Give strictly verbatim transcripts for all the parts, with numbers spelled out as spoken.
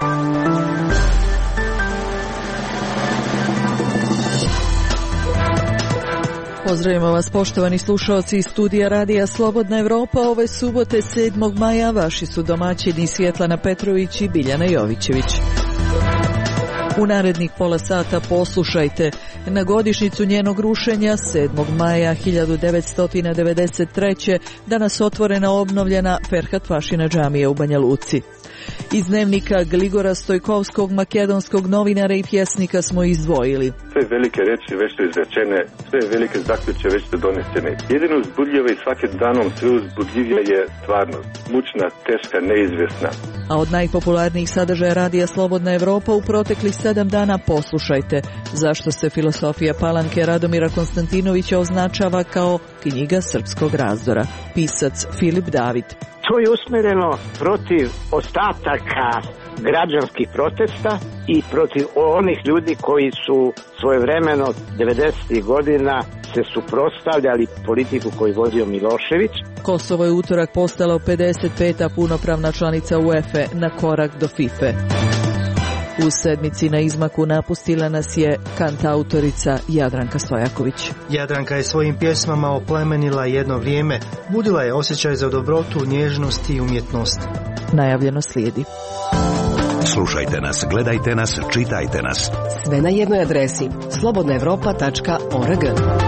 Pozdravimo vas poštovani slušalci iz studija Radija Slobodna Evropa. Ove subote sedmog maja vaši su domaćini Svjetlana Petrović i Biljana Jovićević. U narednih pola sata poslušajte na godišnjicu njenog rušenja sedmog maja hiljadu devetsto devedeset treće. danas otvorena obnovljena Ferhat Pašina džamija u Banja Luci. Iz dnevnika Gligora Stojkovskog, makedonskog novinara i pjesnika smo izdvojili. Sve velike reči već su izrečene, sve velike zaključke već su donesene. Jedino uzbudljivo i svakim danom sve uzbudljivije je stvarnost. Mučna, teška, neizvjesna. A od najpopularnijih sadržaja Radija Slobodna Evropa u proteklih sedam dana poslušajte zašto se filosofija Palanke Radomira Konstantinovića označava kao knjiga srpskog razdora. Pisac Filip David. To je usmjereno protiv ostataka građanskih protesta i protiv onih ljudi koji su svojevremeno devedesetih godina se suprotstavljali politiku koju vodio Milošević. Kosovo je utorak postalo pedeset peta punopravna članica UEFA na korak do FIFA. U sedmici na izmaku napustila nas je kantautorica Jadranka Stojaković. Jadranka je svojim pjesmama oplemenila jedno vrijeme, budila je osjećaj za dobrotu, nježnost i umjetnost. Najavljeno slijedi. Slušajte nas, gledajte nas, čitajte nas. Sve na jednoj adresi slobodna evropa tačka org.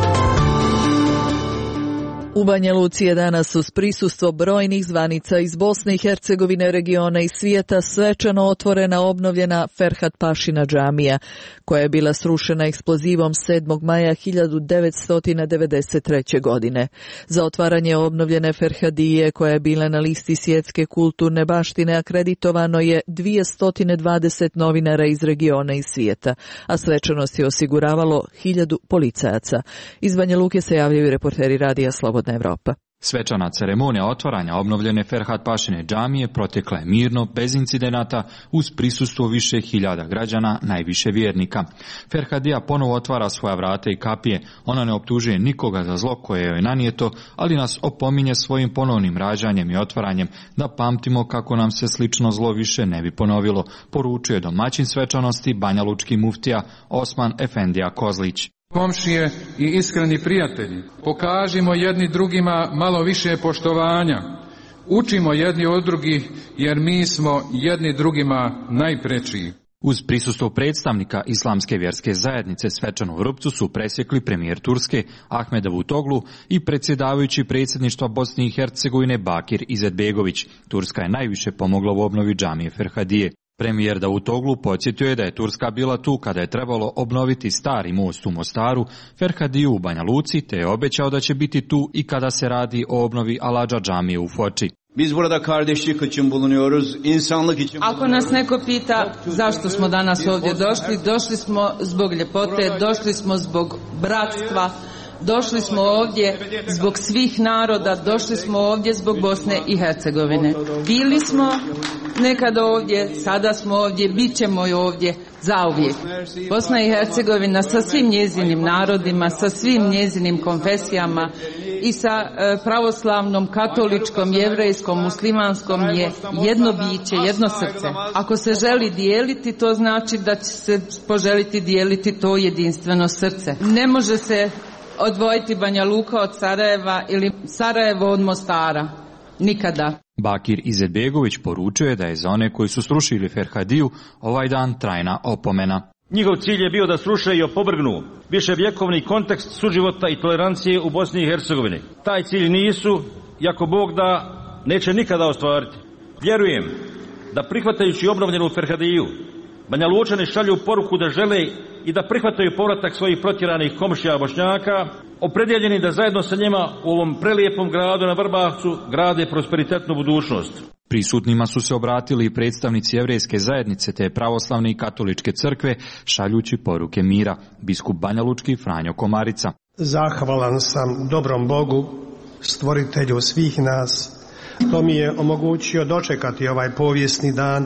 U Banja Luci je danas uz prisustvo brojnih zvanica iz Bosne i Hercegovine, regiona i svijeta svečano otvorena obnovljena Ferhat Pašina džamija, koja je bila srušena eksplozivom sedmog maja hiljadu devetsto devedeset treće. godine. Za otvaranje obnovljene Ferhadije, koja je bila na listi svjetske kulturne baštine, akreditovano je dvjesto dvadeset novinara iz regiona i svijeta, a svečanost je osiguravalo hiljadu policajaca. Iz Banja Luke se javljaju reporteri Radija Slobodna Evropa. Svečana ceremonija otvaranja obnovljene Ferhat Pašine džamije protekla je mirno, bez incidenata, uz prisustvo više hiljada građana, najviše vjernika. Ferhadija ponovo otvara svoja vrata i kapije. Ona ne optužuje nikoga za zlo koje joj nanijeto, ali nas opominje svojim ponovnim rađanjem i otvaranjem da pamtimo kako nam se slično zlo više ne bi ponovilo, poručuje domaćin svečanosti banjalučki muftija Osman Efendija Kozlić. Komšije i iskreni prijatelji, pokažimo jedni drugima malo više poštovanja. Učimo jedni od drugih jer mi smo jedni drugima najprečiji. Uz prisustvo predstavnika Islamske vjerske zajednice svečanu vrpcu su presjekli premijer Turske Ahmed Davutoglu i predsjedavajući predsjedništva Bosne i Hercegovine Bakir Izetbegović. Turska je najviše pomogla u obnovi džamije Ferhadije. Premijer Davutoglu podsjetio je da je Turska bila tu kada je trebalo obnoviti stari most u Mostaru, Ferhadiju u Banja Luci, te je obećao da će biti tu i kada se radi o obnovi Aladža džamije u Foči. Biz burada kardeşlik için bulunuyoruz, insanlık için. Ako nas neko pita zašto smo danas ovdje došli, došli smo zbog ljepote, došli smo zbog bratstva, došli smo ovdje zbog svih naroda, došli smo ovdje zbog Bosne i Hercegovine. Bili smo nekada ovdje, sada smo ovdje, bit ćemo ovdje zauvijek. Bosna i Hercegovina sa svim njezinim narodima, sa svim njezinim konfesijama i sa e, pravoslavnom, katoličkom, jevrejskom, muslimanskom je jedno biće, jedno srce. Ako se želi dijeliti, to znači da će se poželiti dijeliti to jedinstveno srce. Ne može se odvojiti Banja Luka od Sarajeva ili Sarajevo od Mostara. Nikada. Bakir Izetbegović poručuje je da je za one koji su srušili Ferhadiju ovaj dan trajna opomena. Njihov cilj je bio da sruše i opovrgnu viševjekovni kontekst suživota i tolerancije u Bosni i Hercegovini. Taj cilj nisu, jako Bog da, neće nikada ostvariti. Vjerujem da prihvatajući obnovljenu Ferhadiju, Banja Lučani šalju poruku da žele i da prihvataju povratak svojih protjeranih komšija Bošnjaka, opredjeljeni da zajedno sa njima u ovom prelijepom gradu na Vrbavcu grade prosperitetnu budućnost. Prisutnima su se obratili i predstavnici jevrejske zajednice te pravoslavne i katoličke crkve šaljući poruke mira. Biskup banjalučki Franjo Komarica. Zahvalan sam dobrom Bogu, stvoritelju svih nas, što mi je omogućio dočekati ovaj povijesni dan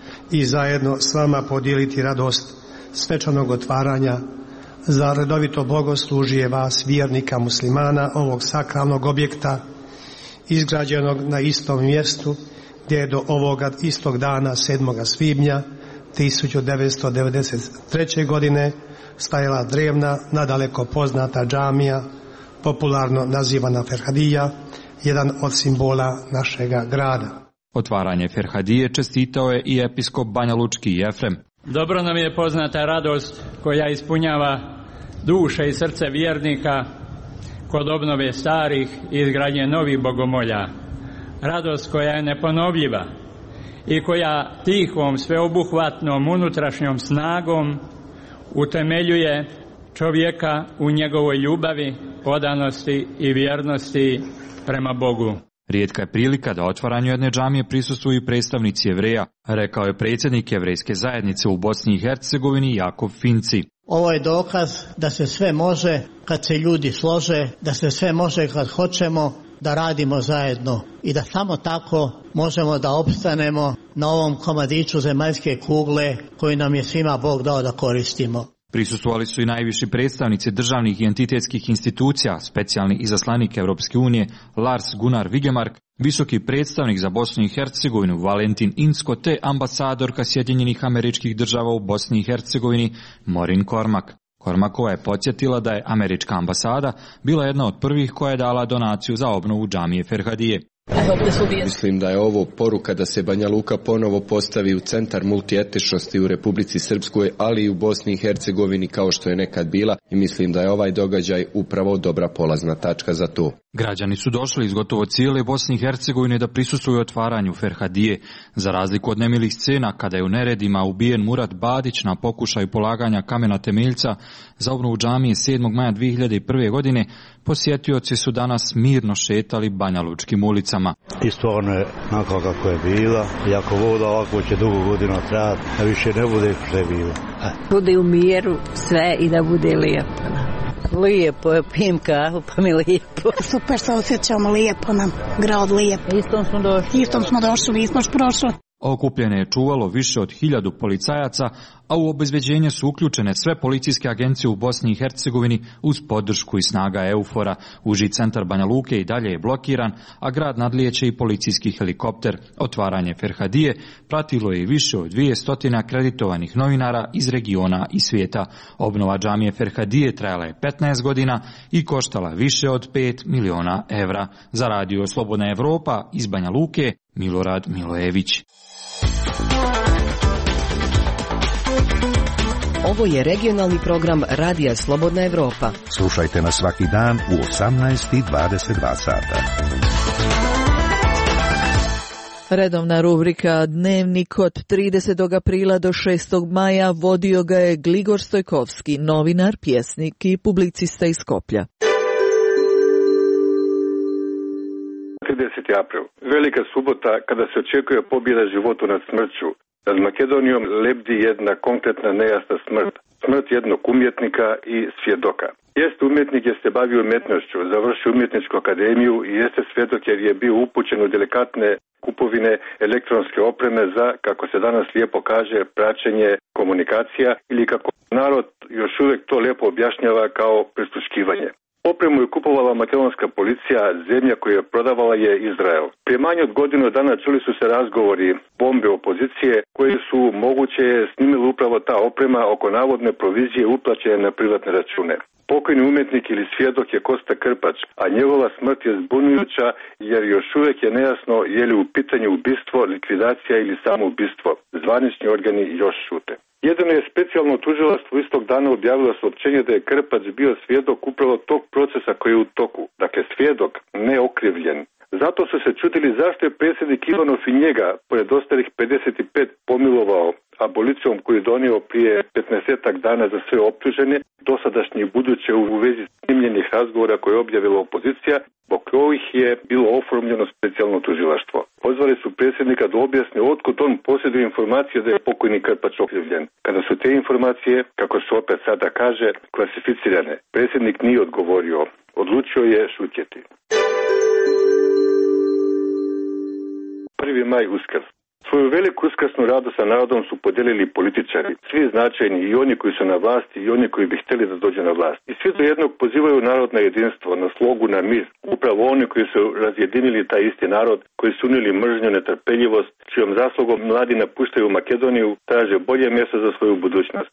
i zajedno s vama podijeliti radost svečanog otvaranja za redovito bogoslužje vas vjernika muslimana ovog sakralnog objekta izgrađenog na istom mjestu gdje je do ovoga istog dana sedmog svibnja tisuću devetsto devedeset treće. godine stajala drevna, nadaleko poznata džamija, popularno nazivana Ferhadija, jedan od simbola našega grada. Otvaranje Ferhadije čestitao je i episkop banjalučki Jefrem. Dobro nam je poznata radost koja ispunjava duše i srce vjernika kod obnove starih i izgradnje novih bogomolja. Radost koja je neponovljiva i koja tihom, sveobuhvatnom unutrašnjom snagom utemeljuje čovjeka u njegovoj ljubavi, odanosti i vjernosti prema Bogu. Rijetka je prilika da otvaranju jedne džamije prisustvuju i predstavnici Jevreja, rekao je predsjednik Jevrejske zajednice u Bosni i Hercegovini Jakov Finci. Ovo je dokaz da se sve može kad se ljudi slože, da se sve može kad hoćemo, da radimo zajedno i da samo tako možemo da opstanemo na ovom komadiću zemaljske kugle koji nam je svima Bog dao da koristimo. Prisustvovali su i najviši predstavnici državnih i entitetskih institucija, specijalni izaslanik Europske unije Lars Gunnar Vigemark, visoki predstavnik za Bosnu i Hercegovinu Valentin Insko te ambasadorka Sjedinjenih Američkih Država u Bosni i Hercegovini Maureen Cormack. Cormackova je podsjetila da je američka ambasada bila jedna od prvih koja je dala donaciju za obnovu džamije Ferhadije. Mislim da je ovo poruka da se Banja Luka ponovo postavi u centar multietičnosti u Republici Srpskoj, ali i u Bosni i Hercegovini kao što je nekad bila, i mislim da je ovaj događaj upravo dobra polazna tačka za to. Građani su došli iz gotovo cijele Bosne i Hercegovine da prisustvuju otvaranju Ferhadije. Za razliku od nemilih scena kada je u neredima ubijen Murat Badić na pokušaju polaganja kamena temeljca za obnovu džamije sedmog maja dvije hiljade prve. godine, posjetioci su danas mirno šetali banjalučkim ulicama. Isto ono je onako kako je bila, i ako voda ovako će dugo godina trajati, a više ne bude što je bilo. E. Bude u miru sve i da bude lijepo. Lijepo je, pijem kahu, pa mi lijepo. Super se osjećamo, lijepo nam, grad lijep. Istom smo došli. Istom smo došli, nismo još prošli. Okupljene je čuvalo više od hiljadu policajaca, a u obezbeđenje su uključene sve policijske agencije u Bosni i Hercegovini uz podršku i snaga EUFOR-a. Uži centar Banja Luke i dalje je blokiran, a grad nadlijeće i policijski helikopter. Otvaranje Ferhadije pratilo je i više od dvjesto akreditovanih novinara iz regiona i svijeta. Obnova džamije Ferhadije trajala je petnaest godina i koštala više od pet miliona evra. Za radio Slobodna Evropa iz Banja Luke, Milorad Milojević. Ovo je regionalni program Radija Slobodna Evropa. Slušajte nas svaki dan u osamnaest i dvadeset dva sata. Redovna rubrika Dnevnik od tridesetog aprila do šestog maja vodio ga je Gligor Stojkovski, novinar, pjesnik i publicista iz Skoplja. trideseti april. Velika subota kada se očekuje pobjeda životu nad smrću. Nad Makedonijom lebdi jedna konkretna nejasna smrt. Smrt jednog umjetnika i svjedoka. Jeste umjetnik jer se bavio umjetnošću, završio umjetničku akademiju i jeste svjedok jer je bio upućen u delikatne kupovine elektronske opreme za, kako se danas lijepo kaže, praćenje komunikacija ili kako narod još uvijek to lijepo objašnjava kao prisluškivanje. Opremu je kupovala makedonska policija, zemlja koju je prodavala je Izrael. Prije manje od godinu dana čuli su se razgovori bombe opozicije koji su moguće snimili upravo ta oprema oko navodne provizije uplaćene na privatne račune. Pokojni umjetnik ili svjedok je Kosta Krpač, a njegova smrt je zbunjujuća jer još uvijek je nejasno je li u pitanju ubistvo, likvidacija ili samo ubistvo. Zvanični organi još šute. Jedino je specijalno tužilaštvo istog dana objavilo saopćenje da je Krpač bio svjedok upravo tog procesa koji je u toku. Dakle, svjedok, ne okrivljen. Zato su se čudili zašto je predsjednik Ivanov i njega, pored ostalih pedeset pet, pomilovao abolicijom koju je donio prije petnaestak dana za sve optužene, dosadašnje i buduće u vezi snimljenih razgovora koje je objavila opozicija, zbog kojih je bilo oformljeno specijalno tužilaštvo. Pozvali su predsjednika da objasni otkud on posjeduje informacije da je pokojni Krpač okrivljen. Kada su te informacije, kako se opet sada kaže, klasificirane, predsjednik nije odgovorio, odlučio je šutjeti. prvi maj Uskrs. Svoju veliku uskrsnu radu sa narodom su podijelili političari, svi značajni, i oni koji su na vlasti i oni koji bi htjeli da dođu na vlast. I svi do jednog pozivaju narod na jedinstvo, na slogu, na mir. Upravo oni koji su razjedinili taj isti narod, koji su unili mržnju, netrpeljivost, čijom zaslugom mladi napuštaju Makedoniju, traže bolje mjesto za svoju budućnost.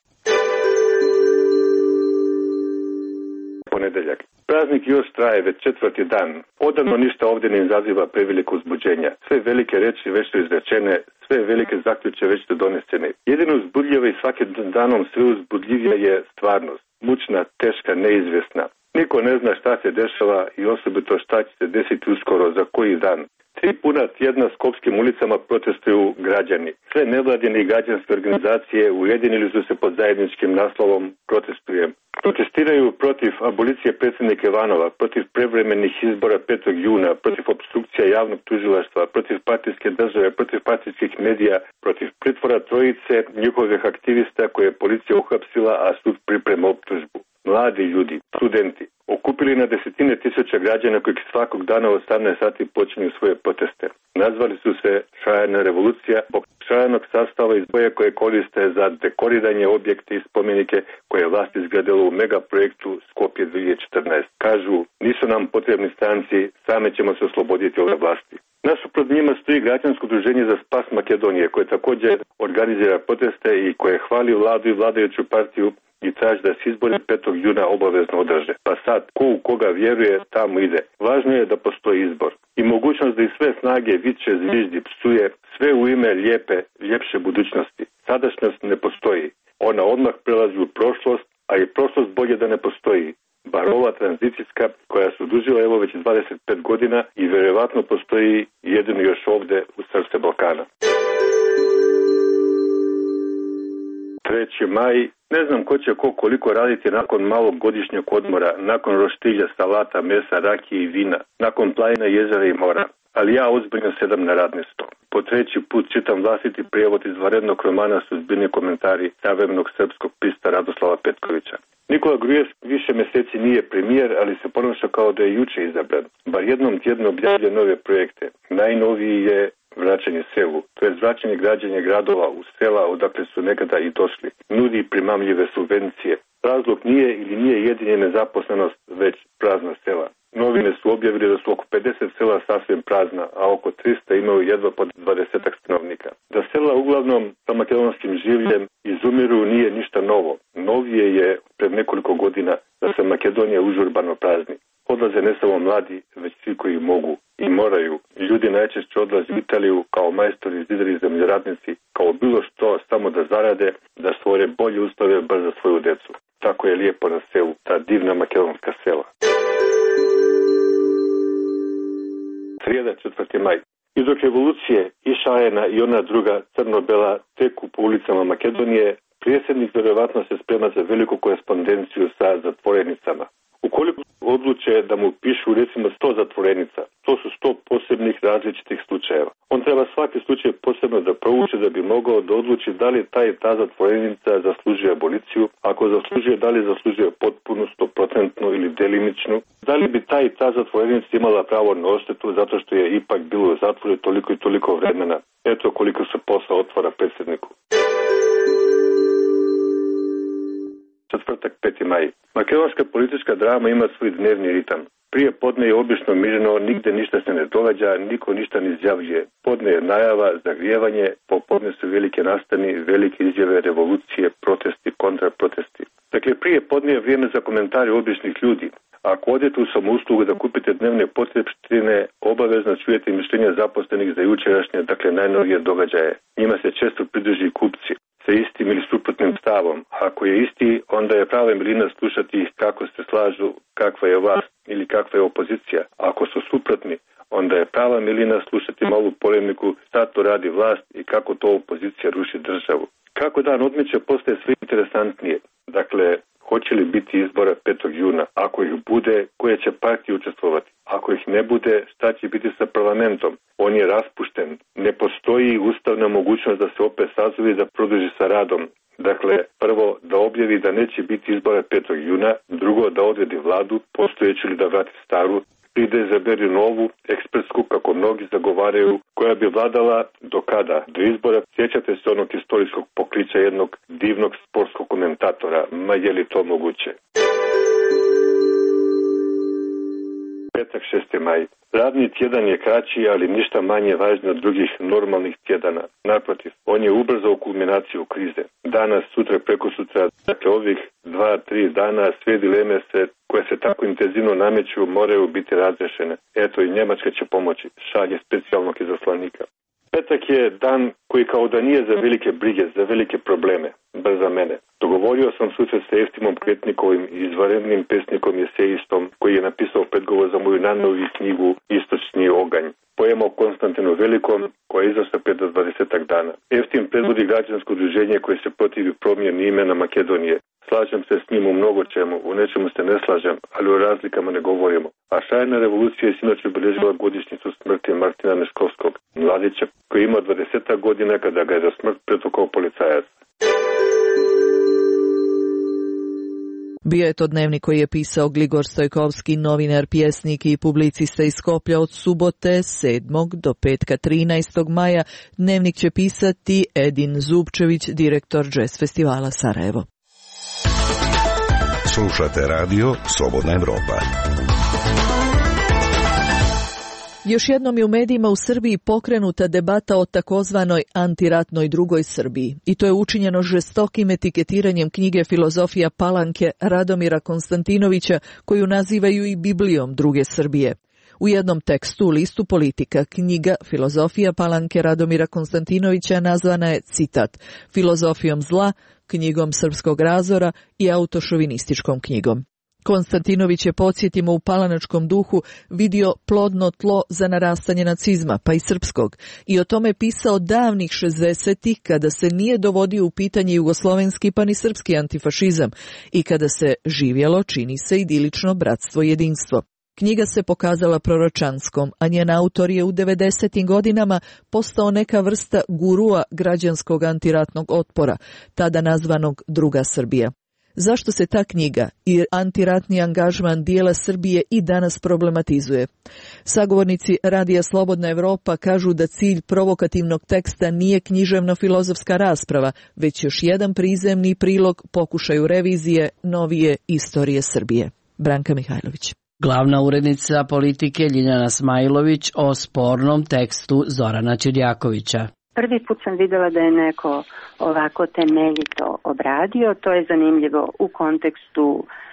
Ponedeljak. Praznik još traje već četvrti dan. Odavno ništa ovdje ne izaziva preveliko uzbuđenja. Sve velike reči već su izrečene, sve velike zaključke već su donesene. Jedino uzbudljivo i svakim danom sve uzbudljivija je stvarnost. Mučna, teška, neizvjesna. Niko ne zna šta se dešava i osobito šta će se desiti uskoro, za koji dan. Tri puna tjedna skopskim ulicama protestuju građani. Sve nevladine i građanske organizacije ujedinili su se pod zajedničkim naslovom Protestujem. Protestiraju protiv abolicije predsjednika Ivanova, protiv prevremenih izbora petog juna, protiv opstrukcija javnog tužilaštva, protiv partijske države, protiv partijskih medija, protiv pritvora trojice njihovih aktivista koje je policija uhapsila, a sud priprema optužbu. Mladi ljudi, studenti, okupili na desetine tisuća građana koji svakog dana u osamnaest sati počinju svoje proteste. Nazvali su se Šajana revolucija zbog šajanog sastava iz boje koje koriste za dekoriranje objekte i spomenike koje je vlast izgradila u megaprojektu Skopje dvije tisuće četrnaeste. Kažu, nisu nam potrebni stranci, same ćemo se osloboditi ove vlasti. Nasuprot njima stoji građansko udruženje za spas Makedonije koje također organizira proteste i koje hvali vladu i vladajuću partiju i traži da se izbori petog juna obavezno održe. Pa sad, ko u koga vjeruje, tamo ide. Važno je da postoji izbor. I mogućnost da iz sve snage viče, zviždi, psuje, sve u ime lijepe, ljepše budućnosti. Sadašnjost ne postoji. Ona odmah prelazi u prošlost, a i prošlost bolje da ne postoji. Bar ova tranzicijska koja se odužila evo već dvadeset pet godina i vjerovatno postoji jedino još ovdje u srce Balkana. treći maj. Ne znam ko će ko koliko raditi nakon malog godišnjeg odmora, nakon roštilja, salata, mesa, rakije i vina, nakon planina, jezera i mora. Ali ja ozbiljno sedam na radni sto. Po treći put čitam vlastiti prijevod izvanrednog romana Sudbini komentari savremenog srpskog pista Radoslava Petkovića. Nikola Grujev više mjeseci nije premijer, ali se ponaša kao da je juče izabran. Bar jednom tjedno objavlja nove projekte. Najnoviji je vraćanje selu, to je vraćanje građenja gradova u sela odakle su nekada i došli. Nudi primamljive subvencije. Razlog nije ili nije jedinje nezaposlenost, već prazna sela. Novine su objavili da su oko pedeset sela sasvim prazna, a oko trista imaju jedva po dvadesetak stanovnika. Da sela uglavnom sa makedonskim življem izumiru nije ništa novo. Novije je pred nekoliko godina da se Makedonija užurbano prazni. Odlaze ne samo mladi, već svi koji mogu i moraju. Ljudi najčešće odlaze u Italiju kao majstori, zidari, zemljoradnici, kao bilo što samo da zarade, da stvore bolje uslove bar za svoju decu. Tako je lijepo na selu, ta divna makedonska sela. Srijeda, četvrti maj. I dok revolucije i Šajena i ona druga crno-bela teku po ulicama Makedonije, predsjednik vjerovatno se sprema za veliku korespondenciju sa zatvorenicama. Ukoliko odluče da mu pišu recimo sto zatvorenica, to su sto posebnih različitih slučajeva. On treba svaki slučaj posebno da prouči da bi mogao da odluči da li taj ta zatvorenica zaslužuje aboliciju, ako zaslužuje da li zaslužuje potpunu, stoprocentnu ili delimičnu, da li bi taj ta zatvorenica imala pravo na odštetu zato što je ipak bilo u zatvoru toliko i toliko vremena. Eto koliko se posla otvara predsjedniku. Četvrtak, peti maj. Makedonska politička drama ima svoj dnevni ritam. Prije podne je obično mirno, nigde ništa se ne događa, niko ništa ne izjavljuje. Podne je najava, zagrijevanje, popodne su velike nastani, velike izjave, revolucije, protesti, kontraprotesti. Dakle, prije podne je vrijeme za komentare običnih ljudi. Ako odete u samouslugu da kupite dnevne potrebštine, obavezno čujete mišljenja zaposlenih za jučerašnje, dakle najnovije događaje. Njima se često pridruži kupci sa istim ili suprotnim stavom. Ako je isti, onda je prava milina slušati ih kako se slažu, kakva je vlast ili kakva je opozicija. Ako su suprotni, onda je prava milina slušati malu polemiku šta to radi vlast i kako to opozicija ruši državu. Kako dan odmiče postaje sve interesantnije. Dakle, hoće li biti izbora petog juna? Ako ih bude, koje će partije učestvovati? Ako ih ne bude, šta će biti sa parlamentom? On je raspušten. Ne postoji ustavna mogućnost da se opet sazove i da produži sa radom. Dakle, prvo da objavi da neće biti izbora petog juna, drugo da odredi vladu, postojeću ili da vrati staru, pride izaberi novu, ekspertsku, kako mnogi zagovaraju, koja bi vladala do kada? Do izbora. Sjećate se onog istorijskog pokliča jednog divnog sportskog komentatora. Ma je li to moguće? Petak, šesti maj. Radni tjedan je kraći, ali ništa manje važno od drugih normalnih tjedana. Naprotiv, on je ubrzao kulminaciju krize. Danas, sutra, preko sutra, dakle ovih dva, tri dana, sve dileme se, koje se tako intenzivno nameću, moraju biti razrešene. Eto i Njemačka će pomoći, šalje specijalnog izaslanika. Petak je dan koji kao da nije za velike brige, za velike probleme, bar za mene. Dogovorio sam susret sa Eftimom Kretnikovim, izvanrednim pesnikom i esejistom, koji je napisao predgovor za moju najnoviju knjigu Istočni oganj. Poema o Konstantinu Velikom, koja je izašla pred dvadesetak dana. Eftim predvodi građansko udruženje koje se protivi promjeni imena Makedonije. Slažem se s njim u mnogo čemu, u nečemu se ne slažem, ali o razlikama ne govorimo. A šajna revolucija je sinoć obeležila godišnjicu smrti Martina Neškovskog, mladića koji ima dvadeset godina kada ga je za smrt pretukao policajac. Bio je to dnevnik koji je pisao Gligor Stojkovski, novinar, pjesnik i publicista iz Skoplja od subote sedmog do petka trinaestog maja. Dnevnik će pisati Edin Zubčević, direktor Jazz festivala Sarajevo. Slušate radio Slobodna Evropa. Još jednom je u medijima u Srbiji pokrenuta debata o takozvanoj antiratnoj drugoj Srbiji. I to je učinjeno žestokim etiketiranjem knjige Filozofija Palanke Radomira Konstantinovića, koju nazivaju i Biblijom druge Srbije. U jednom tekstu u listu Politika knjiga Filozofija Palanke Radomira Konstantinovića nazvana je, citat, filozofijom zla, knjigom srpskog razora i autošovinističkom knjigom. Konstantinović je, podsjetimo, u palanačkom duhu vidio plodno tlo za narastanje nacizma, pa i srpskog, i o tome pisao davnih šezdesetih, kada se nije dovodio u pitanje jugoslovenski pa ni srpski antifašizam i kada se živjelo, čini se, idilično bratstvo i jedinstvo. Knjiga se pokazala proročanskom, a njen autor je u devedesetim godinama postao neka vrsta gurua građanskog antiratnog otpora, tada nazvanog Druga Srbija. Zašto se ta knjiga i antiratni angažman dijela Srbije i danas problematizuje? Sagovornici Radija Slobodna Evropa kažu da cilj provokativnog teksta nije književno-filozofska rasprava, već još jedan prizemni prilog pokušaju revizije novije istorije Srbije. Branka Mihajlović. Glavna urednica Politike Ljiljana Smajlović o spornom tekstu Zorana Ćirjakovića. Prvi put sam vidjela da je neko ovako temeljito obradio. To je zanimljivo u kontekstu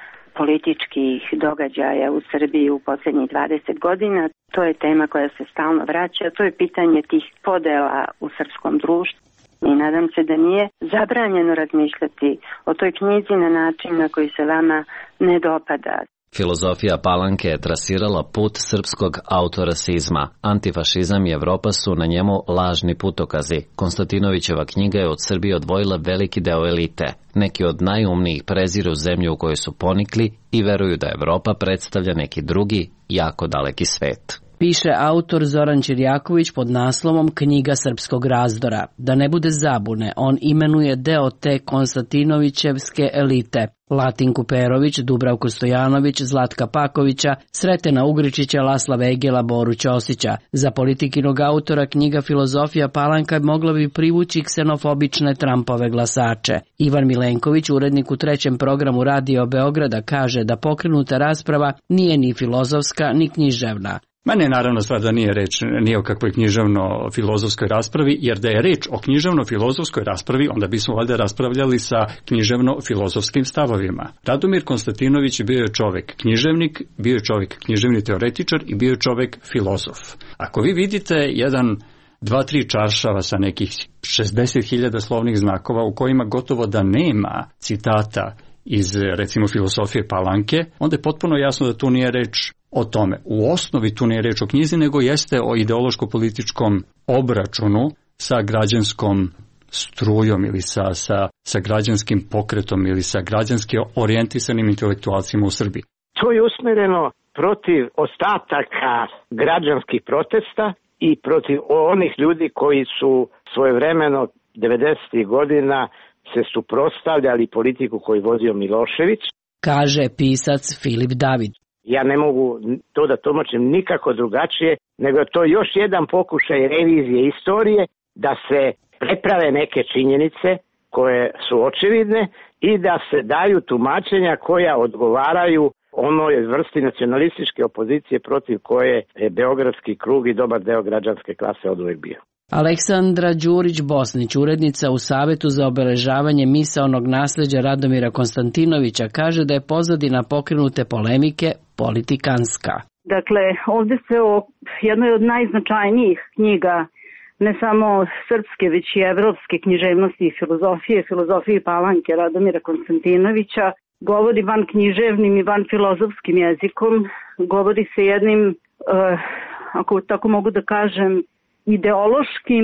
političkih događaja u Srbiji u posljednjih dvadeset godina. To je tema koja se stalno vraća. To je pitanje tih podela u srpskom društvu. I nadam se da nije zabranjeno razmišljati o toj knjizi na način na koji se vama ne dopada. Filozofija Palanke je trasirala put srpskog autorasizma. Antifašizam i Evropa su na njemu lažni putokazi. Konstantinovićeva knjiga je od Srbije odvojila veliki deo elite. Neki od najumnijih preziru zemlju u kojoj su ponikli i veruju da Evropa predstavlja neki drugi, jako daleki svet. Piše autor Zoran Ćirjaković pod naslovom Knjiga srpskog razdora. Da ne bude zabune, on imenuje deo te Konstantinovićevske elite. Latinku Perović, Dubravku Stojanović, Zlatka Pakovića, Sretena Ugričića, Lasla Vegela, Boru Ćosića. Za Politikinog autora knjiga Filozofija Palanka mogla bi privući ksenofobične Trumpove glasače. Ivan Milenković, urednik u trećem programu Radio Beograda, kaže da pokrenuta rasprava nije ni filozofska ni književna. Ma ne, naravno stvar da nije reč nije o kakvoj književno-filozofskoj raspravi, jer da je reč o književno-filozofskoj raspravi, onda bismo valjda raspravljali sa književno-filozofskim stavovima. Radomir Konstantinović bio je čovjek književnik, bio je čovjek književni teoretičar i bio je čovjek filozof. Ako vi vidite jedan, dva, tri čaršava sa nekih šezdeset hiljada slovnih znakova u kojima gotovo da nema citata iz, recimo, filozofije Palanke, onda je potpuno jasno da tu nije reč o tome. U osnovi tu nije reč o knjizi, nego jeste o ideološko-političkom obračunu sa građanskom strujom ili sa, sa, sa građanskim pokretom ili sa građanski orijentisanim intelektualcima u Srbiji. To je usmjereno protiv ostataka građanskih protesta i protiv onih ljudi koji su svojevremeno devedesetih godina se suprotstavljali politiku koju vodio Milošević. Kaže pisac Filip David. Ja ne mogu to da tumačim nikako drugačije, nego to još jedan pokušaj revizije istorije da se preprave neke činjenice koje su očevidne i da se daju tumačenja koja odgovaraju onoj vrsti nacionalističke opozicije protiv koje je Beogradski krug i dobar deo građanske klase oduvek bio. Aleksandra Đurić-Bosnić, urednica u Savetu za obeležavanje misaonog nasleđa Radomira Konstantinovića, kaže da je pozadina pokrenute polemike politikanska. Dakle, ovde se o jednoj od najznačajnijih knjiga ne samo srpske, već i evropske književnosti i filozofije, filozofije Palanke Radomira Konstantinovića, govori van književnim i van filozofskim jezikom, govori se jednim, uh, ako tako mogu da kažem, ideološkim,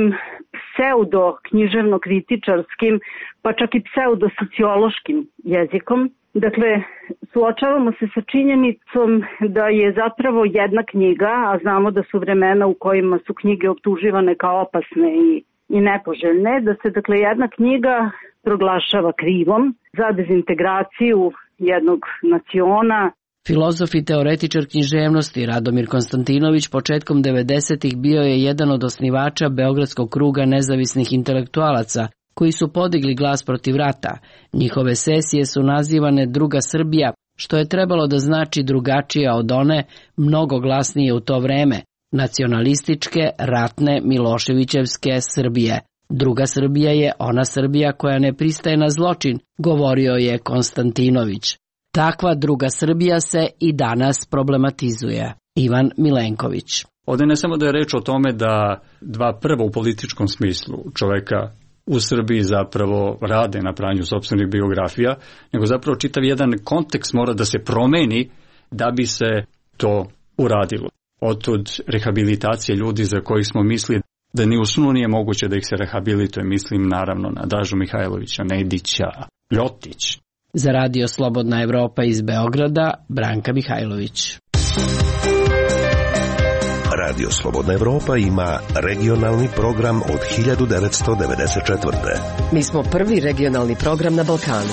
pseudo-književno-kritičarskim, pa čak i pseudo-sociološkim jezikom. Dakle, suočavamo se sa činjenicom da je zapravo jedna knjiga, a znamo da su vremena u kojima su knjige optuživane kao opasne i, i nepoželjne, da se dakle jedna knjiga proglašava krivom za dezintegraciju jednog naciona. Filozof i teoretičar književnosti Radomir Konstantinović početkom devedesetih bio je jedan od osnivača Beogradskog kruga nezavisnih intelektualaca, koji su podigli glas protiv rata. Njihove sesije su nazivane Druga Srbija, što je trebalo da znači drugačija od one, mnogo glasnije u to vreme, nacionalističke, ratne, Miloševićevske Srbije. Druga Srbija je ona Srbija koja ne pristaje na zločin, govorio je Konstantinović. Takva druga Srbija se i danas problematizuje. Ivan Milenković. Ovdje ne samo da je reč o tome da dva prva u političkom smislu čoveka u Srbiji zapravo rade na pranju sopstvenih biografija, nego zapravo čitav jedan kontekst mora da se promeni da bi se to uradilo. Otud rehabilitacije ljudi za kojih smo mislili da ni u snu nije moguće da ih se rehabilituje, mislim naravno na Dažu Mihajlovića, Nedića, Ljotić. Za Radio Slobodna Evropa iz Beograda, Branka Mihajlović. Radio Slobodna Evropa ima regionalni program od hiljadu devetsto devedeset četvrte. Mi smo prvi regionalni program na Balkanu.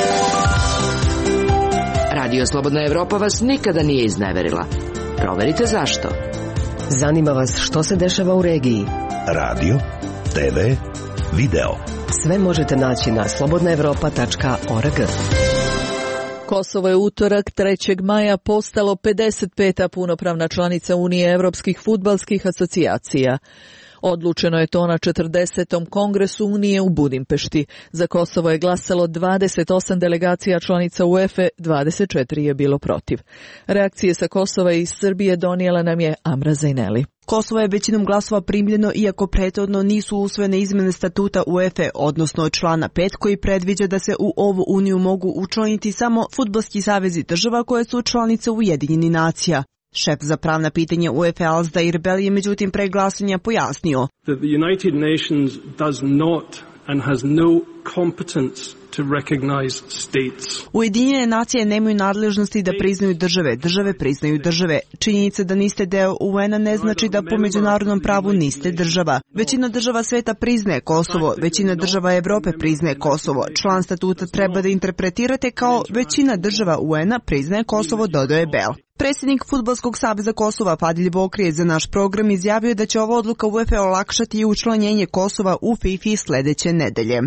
Radio Slobodna Evropa vas nikada nije izneverila. Proverite zašto. Zanima vas što se dešava u regiji. Radio, te ve, video. Sve možete naći na slobodna evropa tačka org. Kosovo je utorak trećeg maja postalo pedeset peta punopravna članica Unije evropskih fudbalskih asocijacija. Odlučeno je to na četrdesetom kongresu Unije u Budimpešti. Za Kosovo je glasalo dvadeset osam delegacija članica UEFA, dvadeset četiri je bilo protiv. Reakcije sa Kosova i iz Srbije donijela nam je Amra Zajneli. Kosovo je većinom glasova primljeno, iako prethodno nisu usvojene izmene statuta UEFA, odnosno člana pet koji predviđa da se u ovu uniju mogu učlaniti samo fudbalski savezi država koje su članice Ujedinjenih nacija. Šef za pravna pitanja UEFA Alsdair Bell je međutim pre glasanja pojasnio. The United Nations does not and has no competence to recognize states. Ujedinjene nacije nemaju nadležnosti da priznaju države, države priznaju države. Činjenica da niste deo U N-a ne znači da po međunarodnom pravu niste država. Većina država sveta priznaje Kosovo, većina država Evrope priznaje Kosovo. Član statuta treba da interpretirate kao većina država U N-a priznaje Kosovo, dodaje Bell. Predsjednik Fudbalskog saveza Kosova Padilj Bokrije za naš program izjavio da će ova odluka UEFA olakšati i učlanjenje Kosova u FIFA sljedeće nedelje.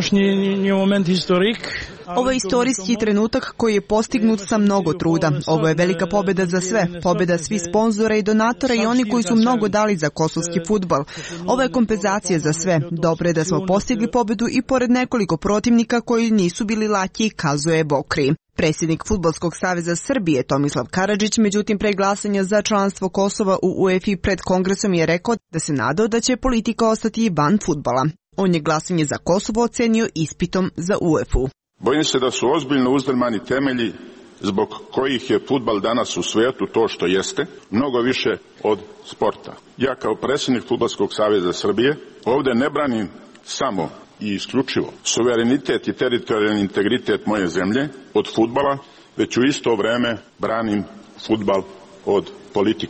Ovo je istorijski trenutak koji je postignut sa mnogo truda. Ovo je velika pobjeda za sve, pobjeda svih sponzora i donatora i oni koji su mnogo dali za kosovski fudbal. Ovo je kompenzacija za sve. Dobro je da smo postigli pobjedu i pored nekoliko protivnika koji nisu bili laki, kazuje Bokri. Predsjednik Fudbalskog saveza Srbije Tomislav Karadžić, međutim pre glasanja za članstvo Kosova u UEFA pred kongresom je rekao da se nadao da će politika ostati i van fudbala. On je glasanje za Kosovo ocenio ispitom za UEFA-u. Bojim se da su ozbiljno uzdrmani temelji zbog kojih je fudbal danas u svijetu to što jeste, mnogo više od sporta. Ja kao predsjednik Fudbalskog saveza Srbije ovdje ne branim samo i isključivo suverenitet i teritorijalni integritet moje zemlje od fudbala, već u isto vrijeme branim fudbal od politike.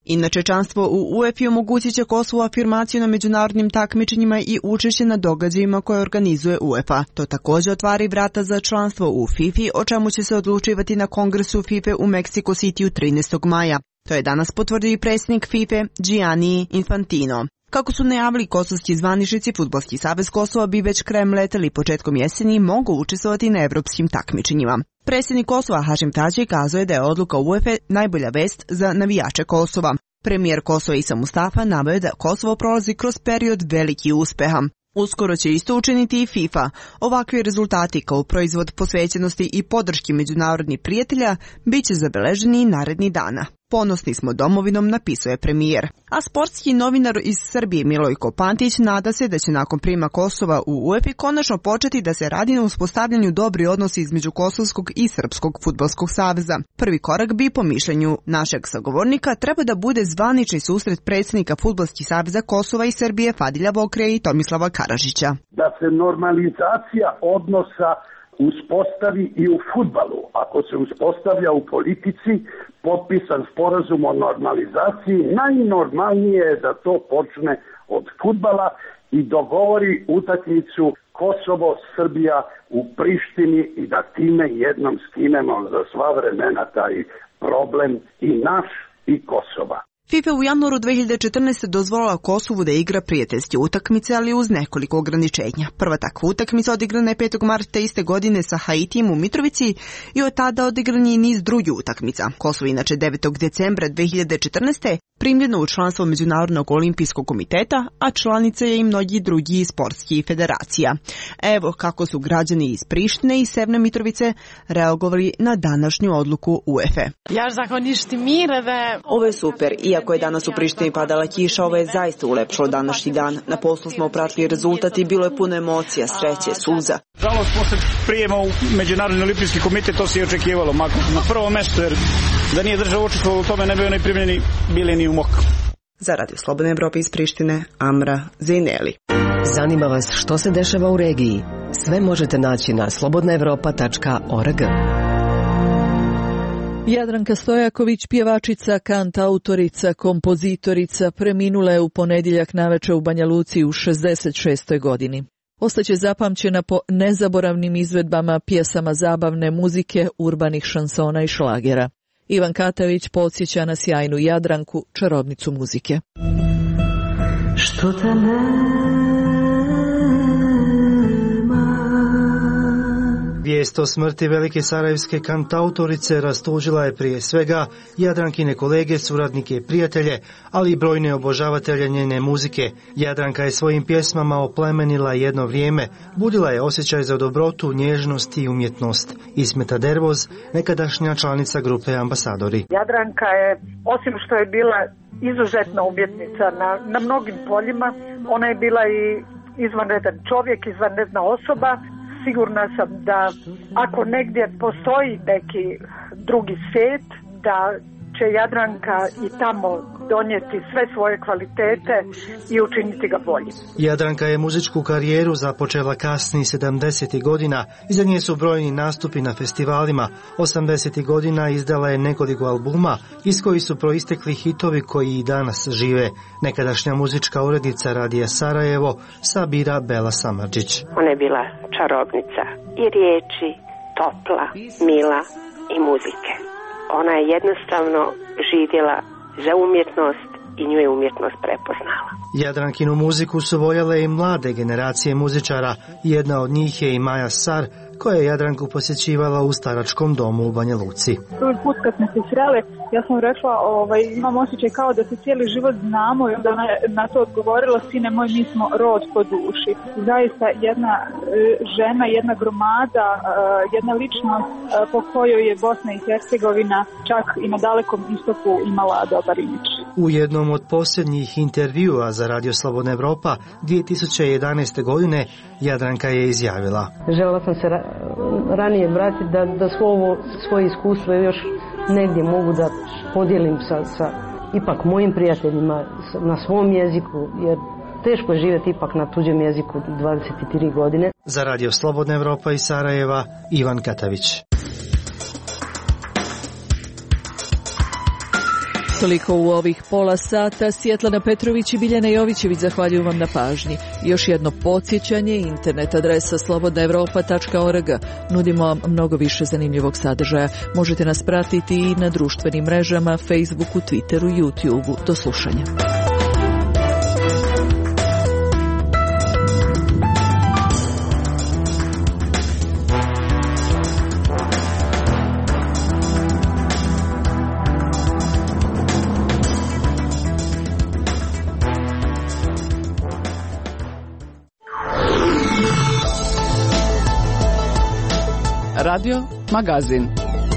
Inače, članstvo u U E F I omogućit će Kosovu afirmaciju na međunarodnim takmičenjima i učešće na događajima koje organizuje UEFA. To također otvari vrata za članstvo u FIFA, o čemu će se odlučivati na kongresu FIFA u Mexico Cityu trinaestog maja. To je danas potvrdio i predsjednik FIFA Gianni Infantino. Kako su najavili kosovski zvaničnici, Fudbalski savez Kosova bi već krajem leta ili početkom jeseni mogu učestvovati na evropskim takmičenjima. Predsjednik Kosova Hašim Tači kazao je da je odluka U E F E najbolja vest za navijače Kosova. Premijer Kosova Isa Mustafa naveo je da Kosovo prolazi kroz period velikih uspeha. Uskoro će isto učiniti i FIFA. Ovakvi rezultati kao proizvod posvećenosti i podrški međunarodnih prijatelja bit će zabeleženi i narednih dana. Ponosni smo domovinom, napisao je premijer. A sportski novinar iz Srbije Milojko Pantić nada se da će nakon prijema Kosova u U E F I konačno početi da se radi na uspostavljanju dobri odnosi između Kosovskog i Srpskog fudbalskog saveza. Prvi korak bi, po mišljenju našeg sagovornika, treba da bude zvanični susret predsjednika Fudbalskih saveza Kosova i Srbije Fadilja Vokrija i Tomislava Karažića. Da se normalizacija odnosa uspostavi i u fudbalu. Ako se uspostavlja u politici, potpisan sporazum o normalizaciji, najnormalnije je da to počne od fudbala i dogovori utakmicu Kosovo-Srbija u Prištini i da time jednom skinemo za sva vremena taj problem i naš i Kosova. FIFA u januaru dve hiljade četrnaeste. dozvolila Kosovu da igra prijateljske utakmice, ali uz nekoliko ograničenja. Prva takva utakmica odigrana je petog marta iste godine sa Haitijem u Mitrovici i od tada odigran je niz drugih utakmica. Kosovo inače devetog decembra dve hiljade četrnaeste. primljeno u članstvo Međunarodnog olimpijskog komiteta, a članica je i mnogi drugi sportskih federacija. Evo kako su građani iz Prištine i Severne Mitrovice reagovali na današnju odluku U E F E. Ovo je super. Iako je danas u Prištini padala kiša, ovo je zaista ulepšalo današnji dan. Na poslu smo pratili rezultat i bilo je puno emocija, sreće, suza. Žalost, posle prijema u Međunarodni olimpijski komitet, to se i očekivalo. Mako na prvo mesto, jer da nije država učestvovala u tome, ne bi oni primljeni bili ni u mok. Za Radio Slobodne Evrope iz Prištine, Amra Zejneli. Zanima vas što se dešava u regiji? Sve možete naći na slobodna evropa tačka org. Jadranka Stojaković, pjevačica, kantautorica, kompozitorica, preminula je u ponedjeljak naveče u Banja Luci u šezdeset šestoj godini. Ostaće zapamćena po nezaboravnim izvedbama pjesama zabavne muzike, urbanih šansona i šlagera. Ivan Katavić podsjeća na sjajnu Jadranku, čarobnicu muzike. Što te nema? Vijest o smrti velike sarajevske kantautorice rastužila je prije svega Jadrankine kolege, suradnike i prijatelje, ali i brojne obožavatelje njene muzike. Jadranka je svojim pjesmama oplemenila jedno vrijeme, budila je osjećaj za dobrotu, nježnost i umjetnost. Ismeta Dervoz, nekadašnja članica grupe Ambasadori. Jadranka je, osim što je bila izuzetna umjetnica na, na mnogim poljima, ona je bila i izvanredan čovjek, izvanredna osoba. Sigurna sam da ako negdje postoji neki drugi svijet, da će Jadranka i tamo donijeti sve svoje kvalitete i učiniti ga boljim. Jadranka je muzičku karijeru započela kasnih sedamdesetih godina. Iza nje su brojni nastupi na festivalima. osamdesetih godina izdala je nekoliko albuma iz kojih su proistekli hitovi koji i danas žive. Nekadašnja muzička urednica Radija Sarajevo, Sabira Bela Samardžić. Ona je bila čarobnica i riječi, topla, mila i muzike. Ona je jednostavno živjela za umjetnost i nju je umjetnost prepoznala. Jadrankinu muziku su voljele i mlade generacije muzičara. Jedna od njih je i Maja Sar, koja je Jadranku posjećivala u staračkom domu u Banja Luci. Prvi put kad smo se sreli, ja sam rekla, ovaj, imam osjećaj kao da se cijeli život znamo, i onda ona je na to odgovorila, sine moj, mi smo rod po duši. Zaista jedna e, žena, jedna gromada, e, jedna ličnost e, po kojoj je Bosna i Hercegovina čak i na Dalekom istoku imala dobar imidž. U jednom od posljednjih intervjua za Radio Slobodna Evropa dvije tisuće jedanaeste. godine Jadranka je izjavila: željela sam se ra- ranije vratiti da, da svo ovo, svoje iskustvo još negdje mogu da podijelim sa, sa ipak mojim prijateljima na svom jeziku, jer teško je živjeti ipak na tuđem jeziku dvadeset tri godine. Za Radio Slobodna Evropa iz Sarajeva, Ivan Katavić. Toliko u ovih pola sata. Svjetlana Petrović i Biljana Jovićević zahvaljuju vam na pažnji. Još jedno podsjećanje, internet adresa slobodna evropa tačka org. Nudimo vam mnogo više zanimljivog sadržaja. Možete nas pratiti i na društvenim mrežama, Facebooku, Twitteru, YouTubeu. Do slušanja. Radio Magazin.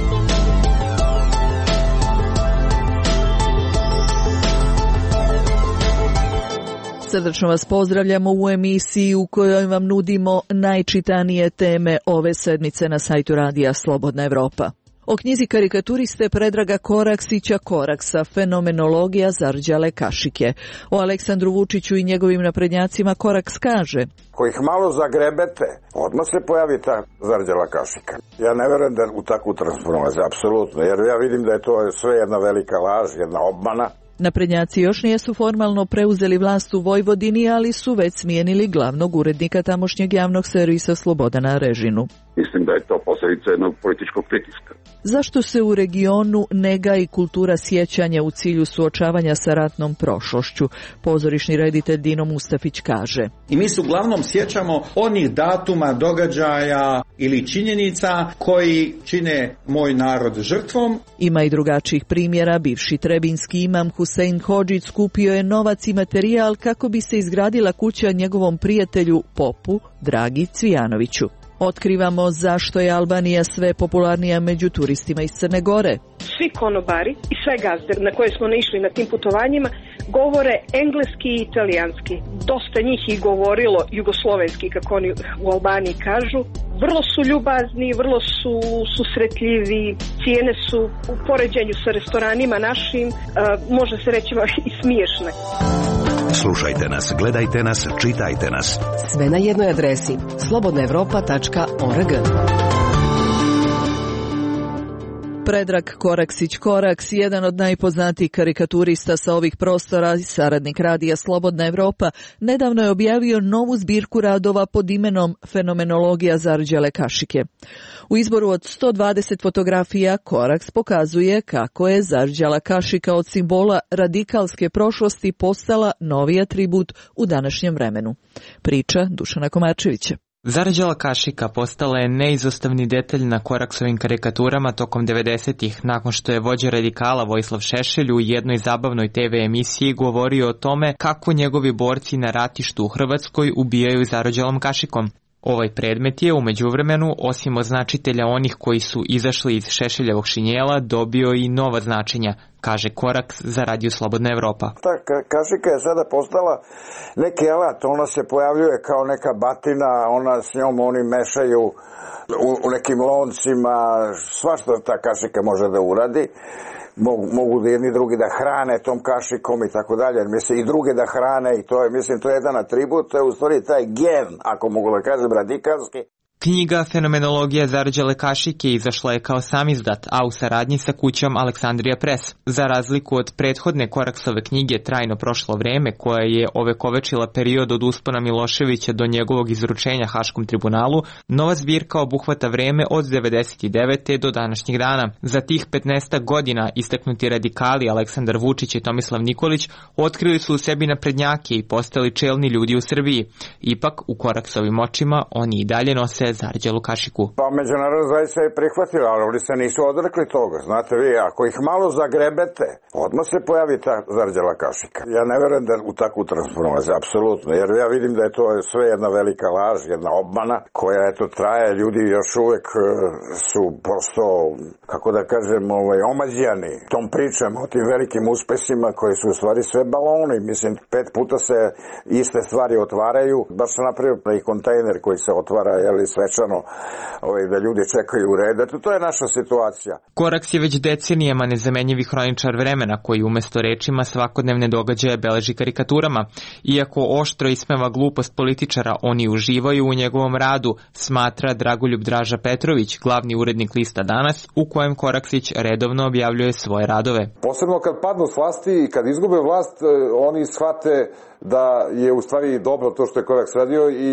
Srdačno vas pozdravljamo u emisiji u kojoj vam nudimo najčitanije teme ove sedmice na sajtu Radija Slobodna Evropa. O knjizi karikaturiste Predraga Koraksića Koraksa, fenomenologija Zarđale Kašike. O Aleksandru Vučiću i njegovim naprednjacima Koraks kaže: Ko ih malo zagrebete, odmah se pojavi ta Zarđala Kašika. Ja ne verujem da u takvu transformaciju, apsolutno, jer ja vidim da je to sve jedna velika laž, jedna obmana. Naprednjaci još nijesu formalno preuzeli vlast u Vojvodini, ali su već smijenili glavnog urednika tamošnjeg javnog servisa Slobodana Režinu. Mislim da je to posljedica jednog političkog pritiska. Zašto se u regionu nega i kultura sjećanja u cilju suočavanja sa ratnom prošlošću? Pozorišni reditelj Dino Mustafić kaže: I mi se uglavnom sjećamo onih datuma, događaja ili činjenica koji čine moj narod žrtvom. Ima i drugačijih primjera. Bivši trebinski imam Husein Hodžić skupio je novac i materijal kako bi se izgradila kuća njegovom prijatelju popu Dragi Cvijanoviću. Otkrivamo zašto je Albanija sve popularnija među turistima iz Crne Gore. Svi konobari i sve gazde na koje smo naišli na tim putovanjima govore engleski i italijanski. Dosta njih i govorilo jugoslovenski, kako oni u Albaniji kažu. Vrlo su ljubazni, vrlo su susretljivi, cijene su u poređenju sa restoranima našim, može se reći i smiješne. Slušajte nas, gledajte nas, čitajte nas. Sve na jednoj adresi slobodna evropa tačka org. Predrag Koraksić Koraks, jedan od najpoznatijih karikaturista sa ovih prostora i saradnik Radija Slobodna Evropa, nedavno je objavio novu zbirku radova pod imenom Fenomenologija Zarđale Kašike. U izboru od sto dvadeset fotografija Koraks pokazuje kako je Zarđala Kašika od simbola radikalske prošlosti postala novi atribut u današnjem vremenu. Priča Dušana Komarčevića. Zarđala Kašika postala je neizostavni detalj na Koraksovim karikaturama tokom devedesetih, nakon što je vođa radikala Vojislav Šešelj u jednoj zabavnoj te ve emisiji govorio o tome kako njegovi borci na ratištu u Hrvatskoj ubijaju Zarđalom Kašikom. Ovaj predmet je u međuvremenu, osim označitelja onih koji su izašli iz Šešeljevog šinjela, dobio i nova značenja, kaže Koraks za Radio Slobodna Evropa. Ta kašika je sada postala neki alat, ona se pojavljuje kao neka batina, ona s njom oni mešaju u, u nekim loncima, svašta ta kašika može da uradi. Mogu, mogu da jedni drugi da hrane tom kašikom i tako dalje, mislim i druge da hrane i to je, mislim, to je jedan atribut, to je u stvari taj gen, ako mogu da kažem, radikalski. Knjiga Fenomenologija Zarđale Kašike izašla je kao samizdat, a u saradnji sa kućom Aleksandrija Press. Za razliku od prethodne Koraksove knjige Trajno prošlo vreme, koja je ovekovečila period od uspona Miloševića do njegovog izručenja Haškom tribunalu, nova zbirka obuhvata vreme od devedeset devete do današnjeg dana. Za tih petnaest godina istaknuti radikali Aleksandar Vučić i Tomislav Nikolić otkrili su u sebi naprednjake i postali čelni ljudi u Srbiji. Ipak, u Koraksovim očima oni i dalje nose Zarđalu Kašiku. Pa međunarodna zajednica je prihvatila, ali oni se nisu odrekli toga. Znate vi, ako ih malo zagrebete, odmah se pojavi ta Zarđala Kašika. Ja ne verujem da u takvu transformaciju, apsolutno, jer ja vidim da je to sve jedna velika laž, jedna obmana, koja eto traje, ljudi još uvek su prosto, kako da kažem, ovaj, omađijani tom pričam o tim velikim uspesima koji su u stvari sve baloni. Mislim, pet puta se iste stvari otvaraju, baš sam napravio i kontejner koji se otvara, jeli, sa svečano ovaj, da ljudi čekaju u red. Eto, to je naša situacija. Koraks je već decenijama nezamenjivi hroničar vremena koji umesto rečima svakodnevne događaje beleži karikaturama. Iako oštro ismeva glupost političara, oni uživaju u njegovom radu, smatra Dragoljub Draža Petrović, glavni urednik lista Danas, u kojem Koraksić redovno objavljuje svoje radove. Posebno kad padnu s vlasti i kad izgube vlast, oni shvate da je u stvari dobro to što je Koraks radio i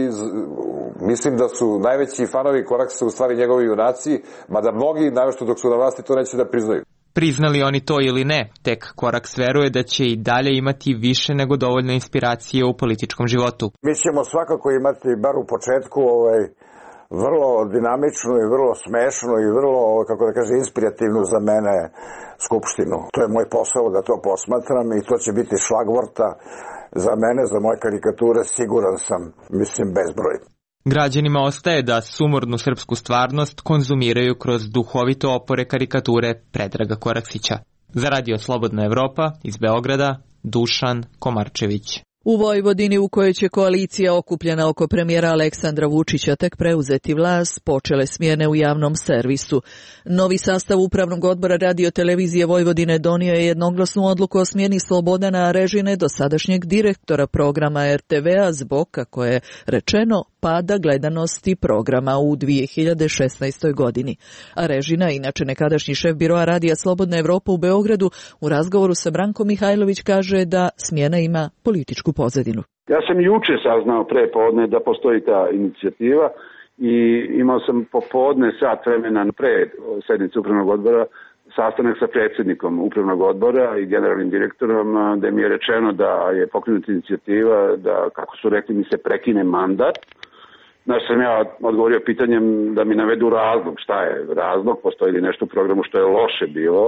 mislim da su najveći fanovi Koraksa u stvari njegovi junaci, mada mnogi, naročito dok su na vlasti, to neće da priznaju. Priznali oni to ili ne, tek Koraks veruje da će i dalje imati više nego dovoljno inspiracije u političkom životu. Mi ćemo svakako imati, bar u početku, ovaj, vrlo dinamičnu i vrlo smešnu i vrlo, kako da kaže, inspirativnu za mene skupštinu. To je moj posao da to posmatram i to će biti šlagvorta za mene, za moje karikature, siguran sam, mislim, bezbroj. Građanima ostaje da sumornu srpsku stvarnost konzumiraju kroz duhovito opore karikature Predraga Koraksića. Za Radio Slobodna Evropa iz Beograda, Dušan Komarčević. U Vojvodini, u kojoj će koalicija okupljena oko premijera Aleksandra Vučića tek preuzeti vlast, počele smjene u javnom servisu. Novi sastav Upravnog odbora Radio Televizije Vojvodine donio je jednoglasnu odluku o smjeni Slobodana Arežine, dosadašnjeg direktora programa er te ve-a, zbog, kako je rečeno, pada gledanosti programa u dvije hiljade šesnaestoj. godini. Arežina, inače nekadašnji šef biroa Radija Slobodna Evropa u Beogradu, u razgovoru sa Brankom Mihajlović kaže da smjena ima političku pozadinu. Ja sam juče saznao pre podne da postoji ta inicijativa i imao sam popodne sat vremena pre sednice Upravnog odbora sastanak sa predsjednikom Upravnog odbora i generalnim direktorom, da mi je rečeno da je pokrenuta inicijativa da, kako su rekli, mi se prekine mandat. Znači sam ja odgovorio pitanjem da mi navedu razlog. Šta je razlog? Postoji li nešto u programu što je loše bilo?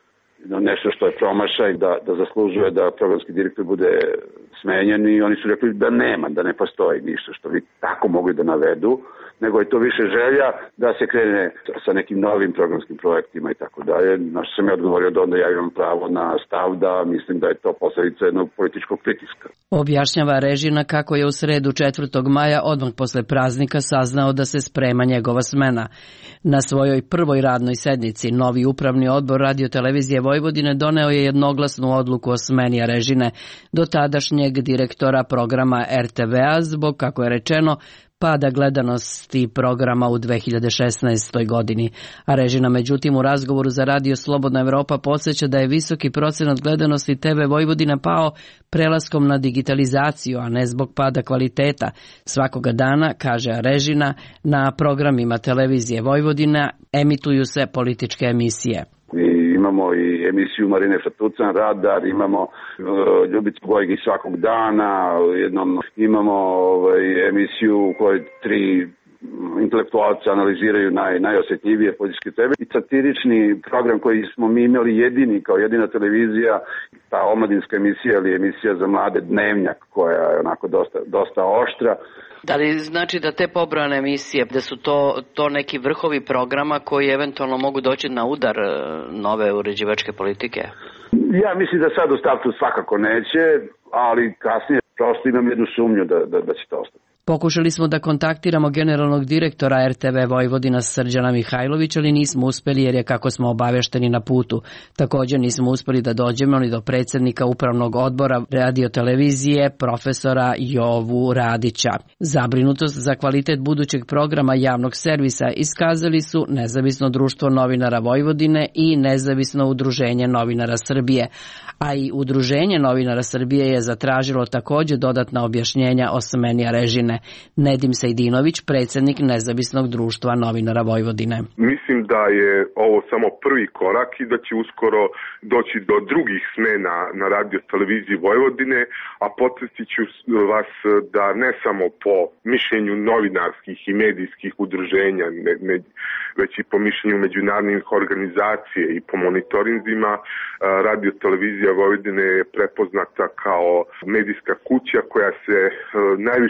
Nešto što je promašaj, da, da zaslužuje da programski direktor bude smenjen i oni su rekli da nema, da ne postoji ništa što bi tako mogli da navedu, nego je to više želja da se krene sa nekim novim programskim projektima i tako dalje. Na što sam ja odgovorio da onda ja imam pravo na stav da mislim da je to posljedica jednog političkog pritiska. Objašnjava Arežina kako je u sredu četvrtog maja odmah posle praznika saznao da se sprema njegova smena. Na svojoj prvoj radnoj sednici novi upravni odbor Radio Televizije Vojvodine doneo je jednoglasnu odluku o smeni Arežine, do tadašnjeg direktora programa er te ve-a, zbog, kako je rečeno, pada gledanosti programa u dve hiljade šesnaestoj. godini. Arežina, međutim, u razgovoru za Radio Slobodna Evropa podsjeća da je visoki procenat gledanosti te ve Vojvodina pao prelaskom na digitalizaciju, a ne zbog pada kvaliteta. Svakoga dana, kaže Arežina, na programima Televizije Vojvodina emituju se političke emisije. Mi imamo i emisiju Marine Fatucan, Radar, imamo uh, Ljubicu Gojgi svakog dana, jednom imamo ovaj, emisiju u kojoj tri intelektualca analiziraju naj, najosjetljivije političke teme i satirični program koji smo mi imali jedini, kao jedina televizija, ta omladinska emisija ili emisija za mlade, Dnevnjak, koja je onako dosta, dosta oštra. Da li znači da te pobrojane emisije, da su to, to neki vrhovi programa koji eventualno mogu doći na udar nove uređivačke politike? Ja mislim da sad u startu svakako neće, ali kasnije prosto imam jednu sumnju da, da, da će to ostati. Pokušali smo da kontaktiramo generalnog direktora er te ve Vojvodina Srđana Mihajlovića, ali nismo uspeli jer je, kako smo obavešteni, na putu. Također nismo uspeli da dođemo ni do predsjednika Upravnog odbora Radio Televizije, profesora Jovu Radića. Zabrinutost za kvalitet budućeg programa javnog servisa iskazali su Nezavisno društvo novinara Vojvodine i Nezavisno udruženje novinara Srbije, a i Udruženje novinara Srbije je zatražilo također dodatna objašnjenja o smeni Arežine. Nedim Sejdinović, predsjednik Nezavisnog društva novinara Vojvodine. Mislim da je ovo samo prvi korak i da će uskoro doći do drugih smena na Radio Televiziji Vojvodine, a podsjetit ću vas da ne samo po mišljenju novinarskih i medijskih udruženja, ne, ne, već i po mišljenju međunarodnih organizacije i po monitorinzima, Radio Televizija Vojvodine je prepoznata kao medijska kuća koja se najviše približava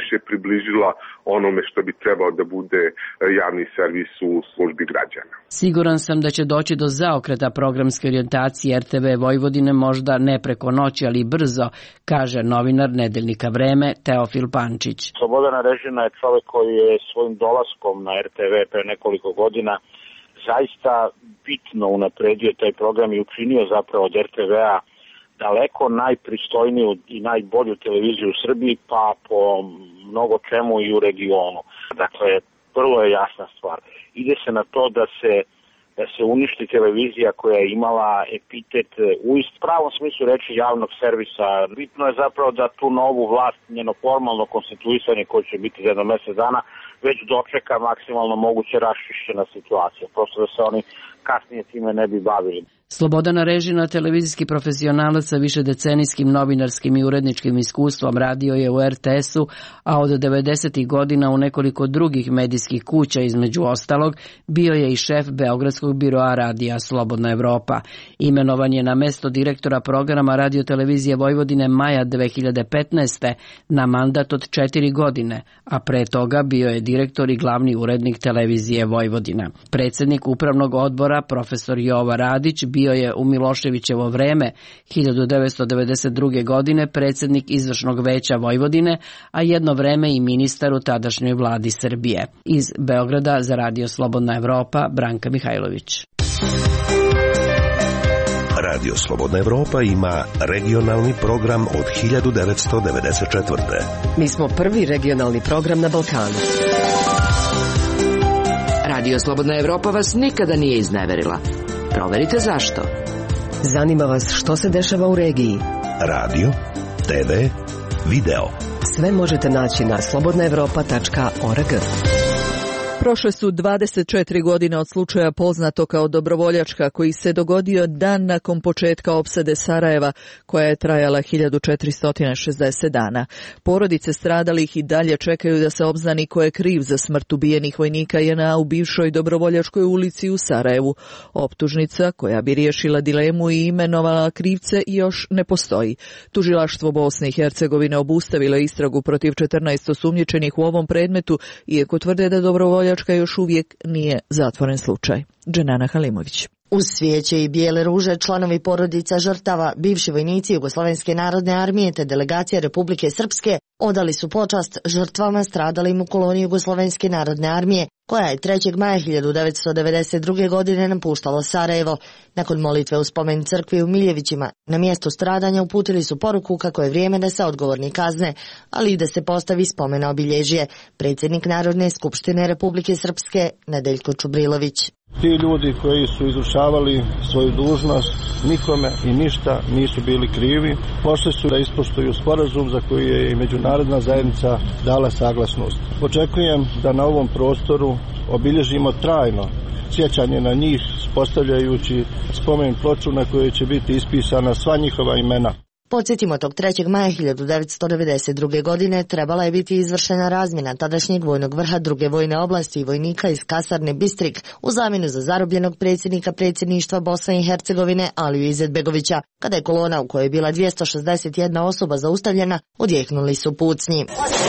približila onome što bi trebao da bude javni servis u službi građana. Siguran sam da će doći do zaokreta programske orijentacije er te ve Vojvodine, možda ne preko noći, ali brzo, kaže novinar Nedeljnika Vreme Teofil Pančić. Slobodan Arežina je čovjek koji je svojim dolaskom na er te ve pre nekoliko godina zaista bitno unapredio taj program i učinio zapravo od er te vea daleko najpristojniju i najbolju televiziju u Srbiji, pa po mnogo čemu i u regionu. Dakle, prvo je jasna stvar. Ide se na to da se, da se uništi televizija koja je imala epitet u pravom smislu reči javnog servisa. Bitno je zapravo da tu novu vlast, njeno formalno konstituisanje koje će biti za jedno mesec dana, već dočeka maksimalno moguće raščišćena situacija. Prosto da se oni kasnije time ne bi bavili. Slobodan Arežina, televizijski profesionalac sa višedecenijskim novinarskim i uredničkim iskustvom, radio je u er te esu, a od devedesetih godina u nekoliko drugih medijskih kuća, između ostalog, bio je i šef Beogradskog biroa radija Slobodna Evropa. Imenovan je na mesto direktora programa radiotelevizije Vojvodine maja dve hiljade petnaeste. na mandat od četiri godine, a pre toga bio je direktor i glavni urednik televizije Vojvodina. Predsjednik upravnog odbora, profesor Jova Radić, bio je u Miloševićevo vreme hiljadu devetsto devedeset druge. godine predsjednik izvršnog veća Vojvodine, a jedno vreme i ministar u tadašnjoj vladi Srbije. Iz Beograda za Radio Slobodna Evropa, Branka Mihajlović. Radio Slobodna Evropa ima regionalni program od hiljadu devetsto devedeset četvrte. Mi smo prvi regionalni program na Balkanu. Radio Slobodna Evropa vas nikada nije izneverila. Proverite zašto. Zanima vas što se dešava u regiji. Radio, te ve, video. Sve možete naći na slobodna evropa tačka org. Prošle su dvadeset četiri godine od slučaja poznato kao Dobrovoljačka, koji se dogodio dan nakon početka opsade Sarajeva, koja je trajala hiljadu četiristo šezdeset dana. Porodice stradalih i dalje čekaju da se obznani ko je kriv za smrt ubijenih vojnika je en a u bivšoj Dobrovoljačkoj ulici u Sarajevu. Optužnica koja bi riješila dilemu i imenovala krivce još ne postoji. Tužilaštvo Bosne i Hercegovine obustavilo istragu protiv četrnaest osumnjičenih u ovom predmetu, iako tvrde da Dobrovoljačka još uvijek nije zatvoren slučaj. Dženana Halimović. Uz svijeće i bijele ruže članovi porodica žrtava, bivši vojnici Jugoslovenske narodne armije te delegacija Republike Srpske odali su počast žrtvama stradalim u koloniji Jugoslovenske narodne armije, koja je trećeg maja hiljadu devetsto devedeset druge. godine napuštalo Sarajevo. Nakon molitve u spomen crkvi u Miljevićima, na mjestu stradanja uputili su poruku kako je vrijeme da se odgovorni kazne, ali i da se postavi spomena obilježje. Predsjednik Narodne skupštine Republike Srpske Nedeljko Čubrilović. Ti ljudi koji su izvršavali svoju dužnost nikome i ništa nisu bili krivi. Pošli su da ispoštuju sporazum za koji je i međunarodna zajednica dala saglasnost. Očekujem da na ovom prostoru obilježimo trajno sjećanje na njih, postavljajući spomen ploču na kojoj će biti ispisana sva njihova imena. Podsjetimo, tog trećeg maja hiljadu devetsto devedeset druge. godine trebala je biti izvršena razmjena tadašnjeg vojnog vrha druge vojne oblasti i vojnika iz kasarne Bistrik u zamjenu za zarobljenog predsjednika predsjedništva Bosne i Hercegovine Aliju Izetbegovića. Kada je kolona u kojoj je bila dvjesto šezdeset jedna osoba zaustavljena, odjehnuli su pucnji.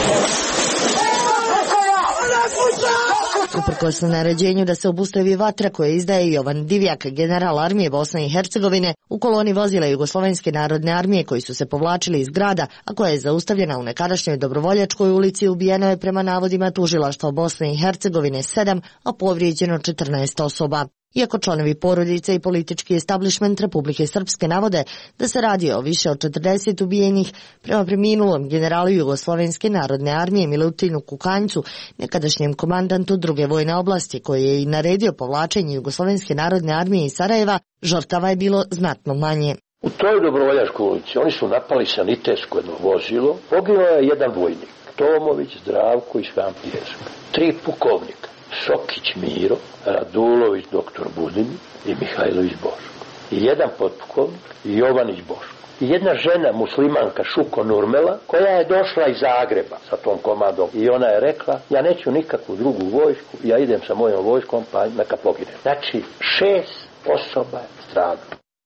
Uprkos naređenju da se obustavi vatra koje izdaje Jovan Divjak, general armije Bosne i Hercegovine, u koloni vozila Jugoslovenske narodne armije koji su se povlačili iz grada, a koja je zaustavljena u nekadašnjoj Dobrovoljačkoj ulici, ubijeno je prema navodima tužilaštva Bosne i Hercegovine sedam, a povrijeđeno četrnaest osoba. Iako članovi porodice i politički establishment Republike Srpske navode da se radi o više od četrdeset ubijenih, prema preminulom generalu Jugoslovenske narodne armije Milutinu Kukanjcu, nekadašnjem komandantu druge vojne oblasti, koji je i naredio povlačenje Jugoslovenske narodne armije iz Sarajeva, žrtava je bilo znatno manje. U toj Dobrovoljačkoj ulici oni su napali sanitetsko jedno vozilo, poginuo je jedan vojnik, Tomović, Zdravko i Švan Pježak, tri pukovnika, Sokić Miro, Radulović doktor Budin i Mihajlović Boško. I jedan potpukovnik, Jovanić Boško. I jedna žena, muslimanka Šuko Nurmela, koja je došla iz Zagreba sa tom komadom. I ona je rekla, ja neću nikakvu drugu vojsku, ja idem sa mojom vojskom, pa neka poginem. Znači, šest osoba je stradalo.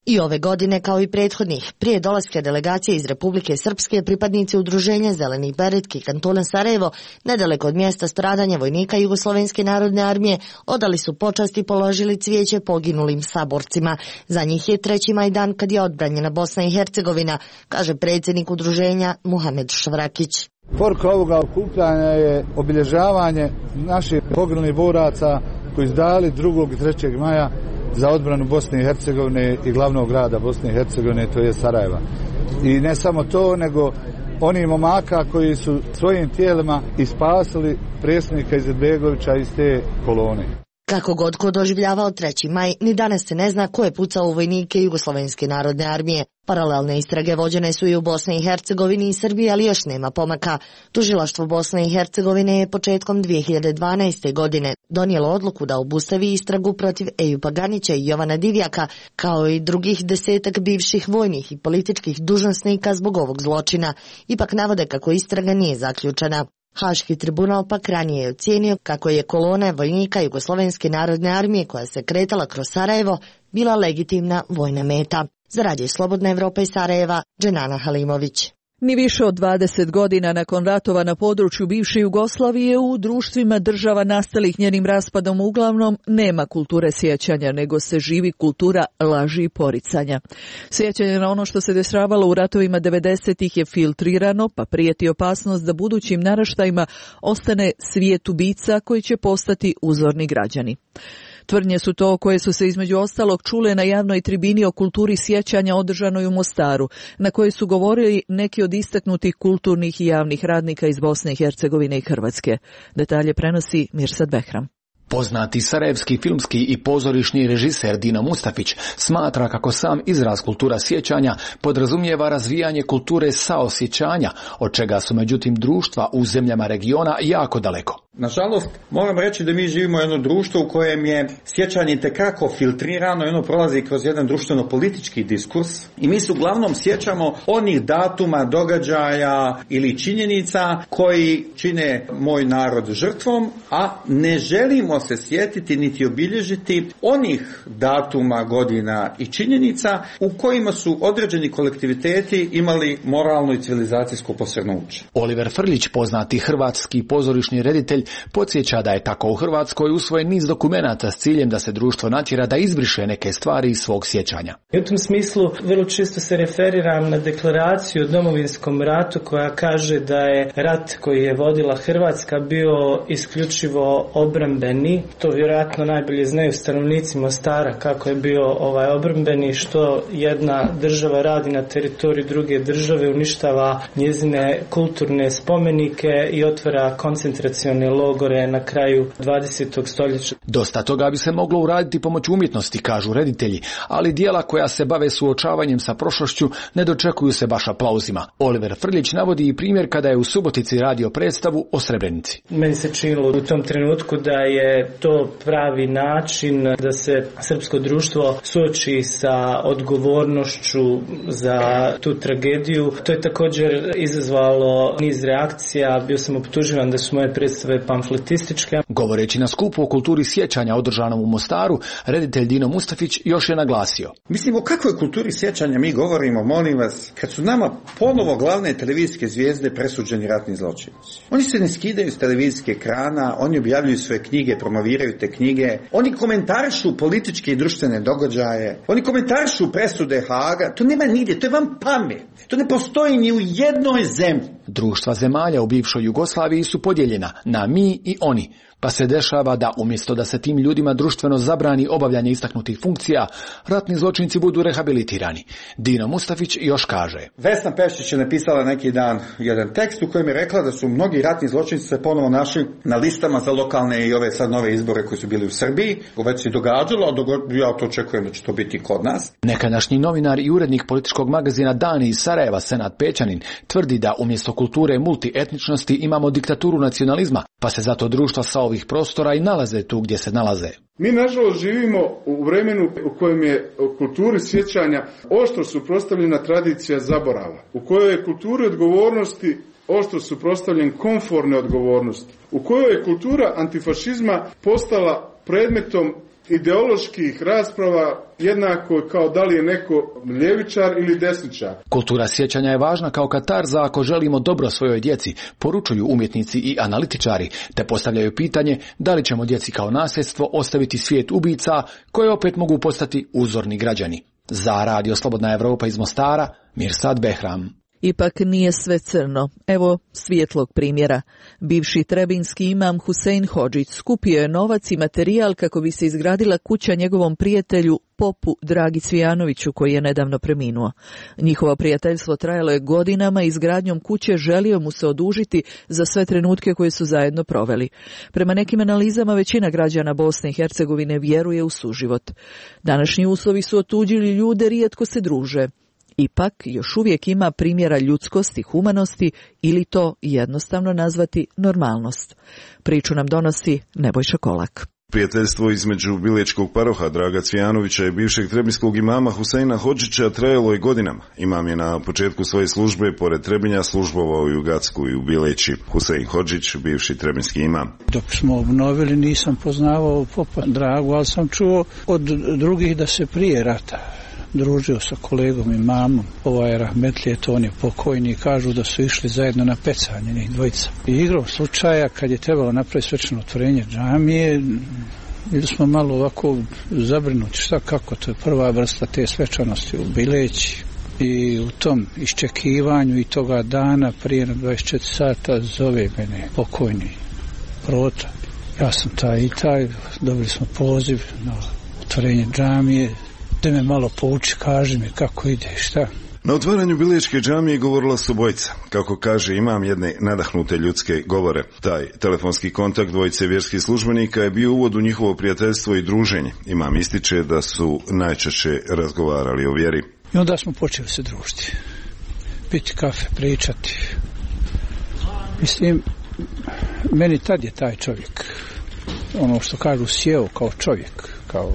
I ove godine, kao i prethodnih, prije dolaska delegacije iz Republike Srpske, pripadnici udruženja Zeleni beretki kantona Sarajevo, nedaleko od mjesta stradanja vojnika Jugoslovenske narodne armije, odali su počast i položili cvijeće poginulim saborcima. Za njih je treći maj dan kad je odbranjena Bosna i Hercegovina, kaže predsjednik udruženja Muhamed Švrakić. Poruka ovoga okupljanja je obilježavanje naših poginulih boraca koji su dali drugog i trećeg maja za odbranu Bosne i Hercegovine i glavnog grada Bosne i Hercegovine, to je Sarajeva. I ne samo to, nego oni momaka koji su svojim tijelima ispasili predsjednika Izetbegovića iz te kolone. Kako god ko doživljavao treći maj, ni danas se ne zna ko je pucao u vojnike Jugoslovenske narodne armije. Paralelne istrage vođene su i u Bosni i Hercegovini i Srbiji, ali još nema pomaka. Tužilaštvo Bosne i Hercegovine je početkom dvije hiljade dvanaeste. godine donijelo odluku da obustavi istragu protiv Ejupa Ganića i Jovana Divjaka, kao i drugih desetak bivših vojnih i političkih dužnosnika zbog ovog zločina. Ipak navode kako istraga nije zaključena. Haški tribunal pak ranije je ocijenio kako je kolona vojnika Jugoslovenske narodne armije koja se kretala kroz Sarajevo bila legitimna vojna meta. Za Radio Slobodna Evropa iz Sarajeva, Dženana Halimović. Ni više od dvadeset godina nakon ratova na području bivše Jugoslavije u društvima država nastalih njenim raspadom uglavnom nema kulture sjećanja, nego se živi kultura laži i poricanja. Sjećanje na ono što se dešavalo u ratovima devedesetih je filtrirano, pa prijeti opasnost da budućim naraštajima ostane svijet ubica koji će postati uzorni građani. Tvrdnje su to koje su se između ostalog čule na javnoj tribini o kulturi sjećanja održanoj u Mostaru, na kojoj su govorili neki od istaknutih kulturnih i javnih radnika iz Bosne i Hercegovine i Hrvatske. Detalje prenosi Mirsad Behram. Poznati sarajevski filmski i pozorišni režiser Dino Mustafić smatra kako sam izraz kultura sjećanja podrazumijeva razvijanje kulture saosjećanja, od čega su međutim društva u zemljama regiona jako daleko. Nažalost, moram reći da mi živimo u jedno društvo u kojem je sjećanje itekako filtrirano i ono prolazi kroz jedan društveno-politički diskurs i mi se uglavnom sjećamo onih datuma, događaja ili činjenica koji čine moj narod žrtvom, a ne želimo se sjetiti niti obilježiti onih datuma, godina i činjenica u kojima su određeni kolektiviteti imali moralno i civilizacijsko posrnuće. Oliver Frljić, poznati hrvatski pozorišni reditelj, podsjeća da je tako u Hrvatskoj usvojen niz dokumenata s ciljem da se društvo natjera da izbriše neke stvari iz svog sjećanja. U tom smislu vrlo često se referiram na deklaraciju o Domovinskom ratu koja kaže da je rat koji je vodila Hrvatska bio isključivo obrambeni. To vjerojatno najbolje znaju stanovnici Mostara kako je bio ovaj obrambeni, što jedna država radi na teritoriju druge države, uništava njezine kulturne spomenike i otvara koncentracione logore na kraju dvadesetog stoljeća. Dosta toga bi se moglo uraditi pomoću umjetnosti, kažu reditelji, ali dijela koja se bave suočavanjem sa prošlošću ne dočekuju se baš aplauzima. Oliver Frljić navodi i primjer kada je u Subotici radio predstavu o Srebrenici. Meni se činilo u tom trenutku da je to pravi način da se srpsko društvo suoči sa odgovornošću za tu tragediju. To je također izazvalo niz reakcija, bio sam optuživan da su moje predstave pamfletističke. Govoreći na skupu o kulturi sjećanja održanom u Mostaru, reditelj Dino Mustafić još je naglasio. Mislim, o kakvoj kulturi sjećanja mi govorimo, molim vas, kad su nama ponovo glavne televizijske zvijezde presuđeni ratni zločinci. Oni se ne skidaju s televizijske ekrana, oni objavljuju svoje knjige, promoviraju te knjige, oni komentarišu političke i društvene događaje, oni komentarišu presude Haaga, to nema nigdje, to je vam pamet. To ne postoji ni u jednoj zemlji. Društva zemalja u bivšoj Jugoslaviji su podijeljena na mi i oni, pa se dešava da umjesto da se tim ljudima društveno zabrani obavljanje istaknutih funkcija, ratni zločinci budu rehabilitirani. Dino Mustafić još kaže. Vesna Pešić je napisala neki dan jedan tekst u kojem je rekla da su mnogi ratni zločinci se ponovo našli na listama za lokalne i ove sad nove izbore koji su bili u Srbiji. Već se događalo, a ja to očekujem da će to biti kod nas. Nekadašnji novinar i urednik političkog magazina Dani iz Sarajeva, Senad Pećanin, tvrdi da umjesto kulture multietničnosti imamo diktaturu nacionalizma, pa se zato društva sa ovih prostora i nalaze tu gdje se nalaze. Mi nažalost živimo u vremenu u kojem je u kulturi sjećanja oštro suprotstavljena tradicija zaborava, u kojoj je kulturi odgovornosti oštro suprotstavljen komforne odgovornosti, u kojoj je kultura antifašizma postala predmetom ideoloških rasprava jednako kao da li je neko ljevičar ili desničar. Kultura sjećanja je važna kao katarza ako želimo dobro svojoj djeci, poručuju umjetnici i analitičari, te postavljaju pitanje da li ćemo djeci kao nasljedstvo ostaviti svijet ubica koje opet mogu postati uzorni građani. Za Radio Slobodna Evropa iz Mostara, Mirsad Behram. Ipak nije sve crno. Evo svijetlog primjera. Bivši trebinski imam Husein Hodžić skupio je novac i materijal kako bi se izgradila kuća njegovom prijatelju popu Dragi Cvijanoviću koji je nedavno preminuo. Njihovo prijateljstvo trajalo je godinama i izgradnjom kuće želio mu se odužiti za sve trenutke koje su zajedno proveli. Prema nekim analizama većina građana Bosne i Hercegovine vjeruje u suživot. Današnji uslovi su otuđili ljude, rijetko se druže. Ipak još uvijek ima primjera ljudskosti, humanosti ili to jednostavno nazvati normalnost. Priču nam donosi Nebojša Kolak. Prijateljstvo između bilečkog paroha Draga Cvijanovića i bivšeg trebinskog imama Huseina Hodžića trajalo je godinama. Imam je na početku svoje službe pored Trebinja službovao u Gacku i u Bileći. Husein Hodžić, bivši trebinski imam. Dok smo obnovili nisam poznavao popa Dragu, ali sam čuo od drugih da se prije rata družio sa kolegom i mamom. Ovaj rahmetlije, to on je pokojni, kažu da su išli zajedno na pecanje njih dvojica. I igrom slučaja, kad je trebalo napraviti svečano otvorenje džamije, bili smo malo ovako zabrinuti šta kako, to je prva vrsta te svečanosti u Bileći. I u tom iščekivanju i toga dana prije na dvadeset četiri sata zove mene pokojni Prota. Ja sam taj i taj, dobili smo poziv na otvorenje džamije. Da me malo pouči, kaži mi kako ide i šta. Na otvaranju Bilečke džamije govorila su obojica. Kako kaže imam jedne nadahnute ljudske govore. Taj telefonski kontakt dvojice vjerskih službenika je bio uvod u njihovo prijateljstvo i druženje. Imam ističe da su najčešće razgovarali o vjeri. I onda smo počeli se družiti. Piti kafe, pričati. Mislim, meni tad je taj čovjek, ono što kažu, sjeo kao čovjek, kao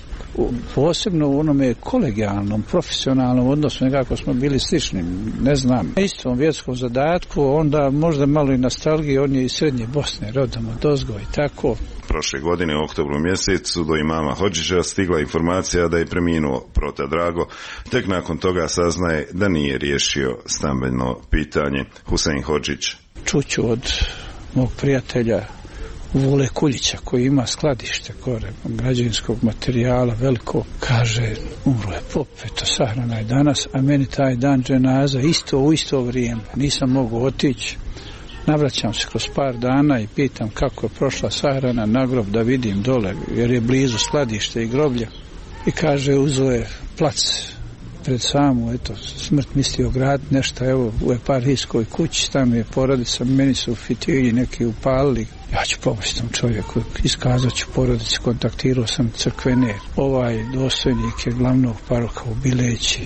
posebno u onome kolegijalnom, profesionalnom odnosu, nekako smo bili slični, ne znam, na istom vjerskom zadatku, onda možda malo i nostalgije, on je iz Srednje Bosne, rodom od ozgo i tako. Prošle godine u oktobru mjesecu do imama Hodžića stigla informacija da je preminuo Prota Drago, tek nakon toga saznaje da nije riješio stambeno pitanje. Husein Hodžić. Čuću od mog prijatelja Vule Kuljića koji ima skladište gore građevinskog materijala veliko, kaže umro je pop, eto sahrana je danas, a meni taj dan dženaza isto u isto vrijeme, nisam mogu otići. Navraćam se kroz par dana i pitam kako je prošla sahrana na grob da vidim dole, jer je blizu skladište i groblja, i kaže uzeo je plac pred samu, eto, smrt mislio graditi nešto, evo, u eparhijskoj kući, tamo je porodica, meni su fitilji neki upalili, ja ću pomoći tom čovjeku, iskazat ću porodici, kontaktirao sam crkvene, ovaj dostojnik je glavnog paroha u Bileći,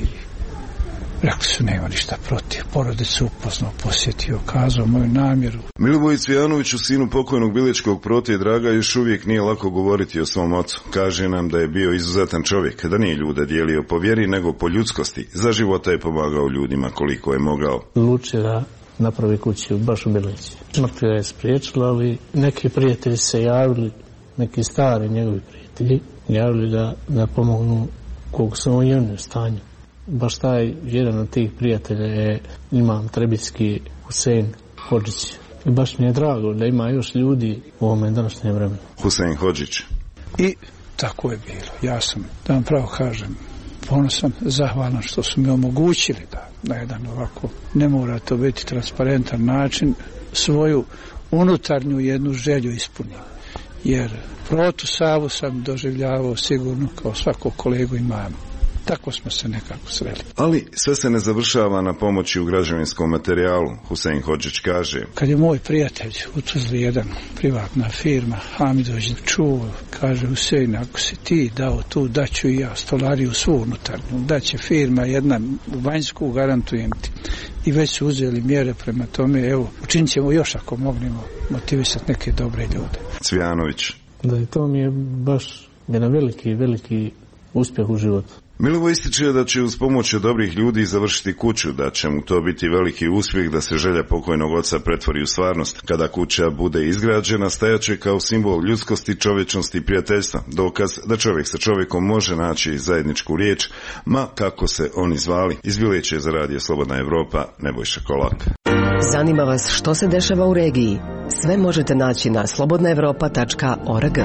rekli su nema ništa protiv, porodicu upoznao, posjetio, kazao moju namjeru. Milivoju Cvijanoviću, sinu pokojnog bilečkog Prote Draga, još uvijek nije lako govoriti o svom ocu. Kaže nam da je bio izuzetan čovjek, da nije ljude dijelio po vjeri, nego po ljudskosti. Za života je pomagao ljudima koliko je mogao. Luče da napravi kući baš u Bileći. Smrt je spriječila, ali neki prijatelji se javili, neki stari njegovi prijatelji, javili da, da pomognu koliko su oni u stanju. Baš taj jedan od tih prijatelja je imam trebinski Husein Hodžić. I baš mi je drago da ima još ljudi u ovome današnjem vremenu. Husein Hodžić. I tako je bilo. Ja sam, da vam pravo kažem, ponosan, zahvalan što su mi omogućili da na jedan ovako, ne mora to biti transparentan način, svoju unutarnju jednu želju ispunim. Jer Protu Savu sam doživljavao sigurno kao svakog kolegu imam. Tako smo se nekako sreli. Ali sve se ne završava na pomoći u građevinskom materijalu, Husein Hodžić kaže. Kad je moj prijatelj u Tuzli jedan privatna firma, Hamidović čuo, kaže Husein, ako si ti dao tu, daću i ja stolariju svu unutarnju, daće firma jedna vanjsku, garantujem ti. I već su uzeli mjere prema tome, evo, učinit ćemo još ako mognemo motivisati neke dobre ljude. Cvijanović. Da, i to mi je baš jedan veliki, veliki uspjeh u životu. Milovo ističe da će uz pomoć dobrih ljudi završiti kuću, da će mu to biti veliki uspjeh da se želja pokojnog oca pretvori u stvarnost. Kada kuća bude izgrađena, stajaće kao simbol ljudskosti, čovječnosti i prijateljstva, dokaz da čovjek sa čovjekom može naći zajedničku riječ, ma kako se oni zvali. Iz Bileće za radio Slobodna Evropa, Nebojša Kolak. Zanima vas što se dešava u regiji? Sve možete naći na slobodna evropa tačka org.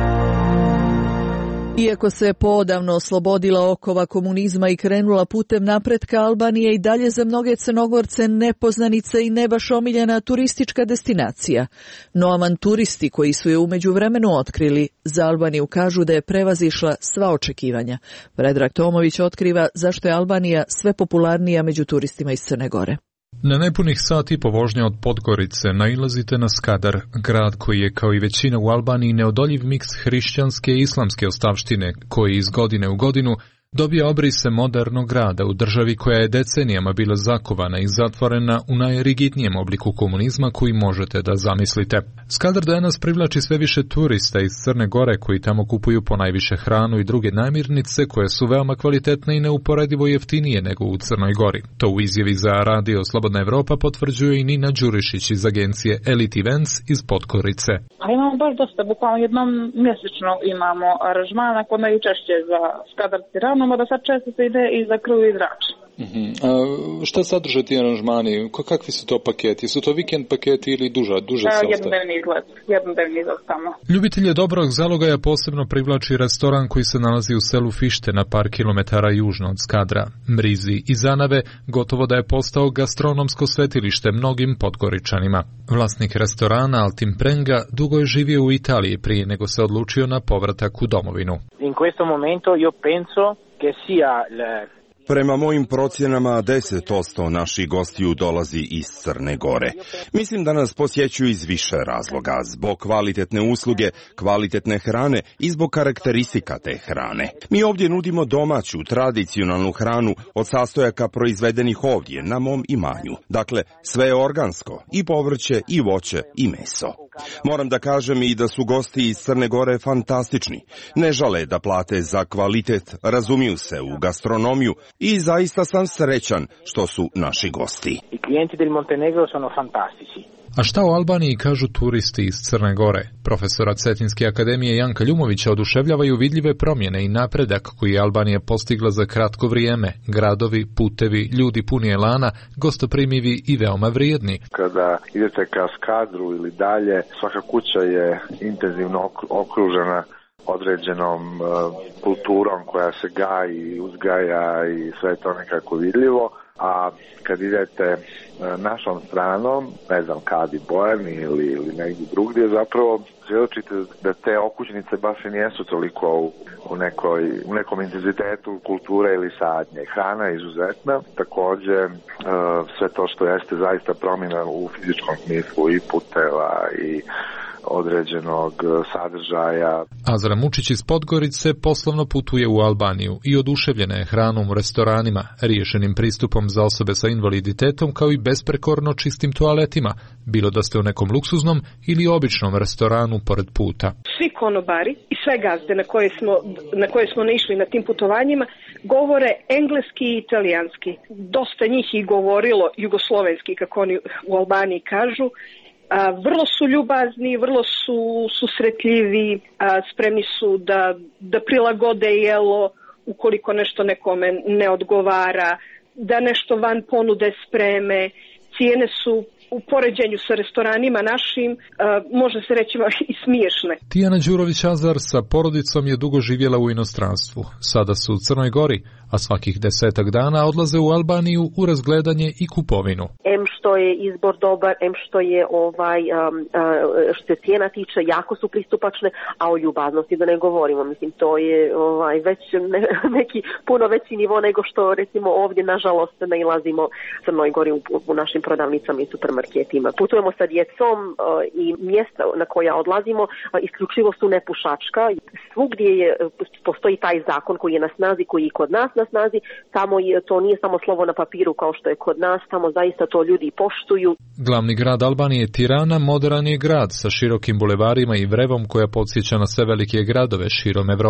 Iako se poodavno oslobodila okova komunizma i krenula putem napretka, Albanija i dalje za mnoge Crnogorce nepoznanica i ne baš omiljena turistička destinacija. No avanturisti koji su je u međuvremenu otkrili, za Albaniju kažu da je prevazišla sva očekivanja. Predrag Tomović otkriva zašto je Albanija sve popularnija među turistima iz Crne Gore. Na nepunih sat i po vožnje od Podgorice nailazite na Skadar, grad koji je kao i većina u Albaniji neodoljiv miks hrišćanske i islamske ostavštine, koji iz godine u godinu dobija obrise modernog grada u državi koja je decenijama bila zakovana i zatvorena u najrigidnijem obliku komunizma koji možete da zamislite. Skadar danas privlači sve više turista iz Crne Gore koji tamo kupuju po najviše hranu i druge namirnice koje su veoma kvalitetne i neuporedivo jeftinije nego u Crnoj Gori. To u izjavi za radio Slobodna Evropa potvrđuje i Nina Đurišić iz agencije Elite Events iz Podgorice. A imamo baš dosta, bukvalno jednom mjesečno imamo aranžmana kod najčešće za Skadar Tirana. Da sad često se ide i za Krv i Drač. Uh-huh. A šta sadrže ti aranžmani? Kakvi su to paketi? Su to vikend paketi ili duža, duže se ostaje? Jednodnevni izlet. Jednodnevni izlet tamo. Ljubitelje dobrog zalogaja posebno privlači restoran koji se nalazi u selu Fište na par kilometara južno od Skadra. Mrizi i zanave gotovo da je postao gastronomsko svetilište mnogim Podgoričanima. Vlasnik restorana Altim Prenga dugo je živio u Italiji prije nego se odlučio na povratak u domovinu. In questo momento io penso che sia le Prema mojim procjenama deset posto naših gostiju dolazi iz Crne Gore. Mislim da nas posjećuju iz više razloga, zbog kvalitetne usluge, kvalitetne hrane i zbog karakteristika te hrane. Mi ovdje nudimo domaću, tradicionalnu hranu od sastojaka proizvedenih ovdje na mom imanju. Dakle, sve je organsko, i povrće, i voće, i meso. Moram da kažem i da su gosti iz Crne Gore fantastični. Ne žale da plate za kvalitet, razumiju se u gastronomiju i zaista sam srećan što su naši gosti. I klijenti del Montenegro sono fantastici. A šta o Albaniji kažu turisti iz Crne Gore? Profesora Cetinske akademije Janka Ljumovića oduševljavaju vidljive promjene i napredak koji je Albanija postigla za kratko vrijeme. Gradovi, putevi, ljudi puni elana, gostoprimivi i veoma vrijedni. Kada idete ka Skadru ili dalje, svaka kuća je intenzivno okružena određenom uh, kulturom koja se gaji, uzgaja i sve je to nekako vidljivo. A kad idete našom stranom, ne znam, Kadi Bojani ili, ili negdje drugdje, zapravo svjedočite da te okućnice baš i nijesu toliko u, u, nekoj, u nekom intenzitetu kulture ili sadnje. Hrana je izuzetna, također sve to što jeste zaista promjena u fizičkom smislu i puteva i određenog sadržaja. Azra Mučić iz Podgorice poslovno putuje u Albaniju i oduševljena je hranom u restoranima, riješenim pristupom za osobe sa invaliditetom kao i besprekorno čistim toaletima, bilo da ste u nekom luksuznom ili običnom restoranu pored puta. Svi konobari i sve gazde na koje smo, na koje smo naišli na tim putovanjima govore engleski i italijanski. Dosta njih i govorilo jugoslovenski, kako oni u Albaniji kažu. A, vrlo su ljubazni, vrlo su susretljivi, a, spremni su da, da prilagode jelo ukoliko nešto nekome ne odgovara, da nešto van ponude spreme. Cijene su u poređenju sa restoranima našim, a, može se reći i smiješne. Tijana Đurović-Azar sa porodicom je dugo živjela u inostranstvu. Sada su u Crnoj Gori, a svakih desetak dana odlaze u Albaniju u razgledanje i kupovinu. Em što je izbor dobar, em što je ovaj, um, uh, što se cijena tiče, jako su pristupačne, a o ljubaznosti da ne govorimo. Mislim, to je ovaj, već ne, neki puno veći nivo nego što recimo ovdje nažalost nailazimo u Crnoj Gori u, u našim prodavnicama i supermarketima. Putujemo sa djecom uh, i mjesta na koja odlazimo uh, isključivo su nepušačka. Svugdje je, postoji taj zakon koji je na snazi, koji je kod nas na snazi, tamo je, to nije samo slovo na papiru kao što je kod nas, tamo zaista to ljudi poštuju. Glavni grad Albanije, Tirana, moderan je grad sa širokim bulevarima i vrevom koja podsjeća na sve velike gradove širom Evrope.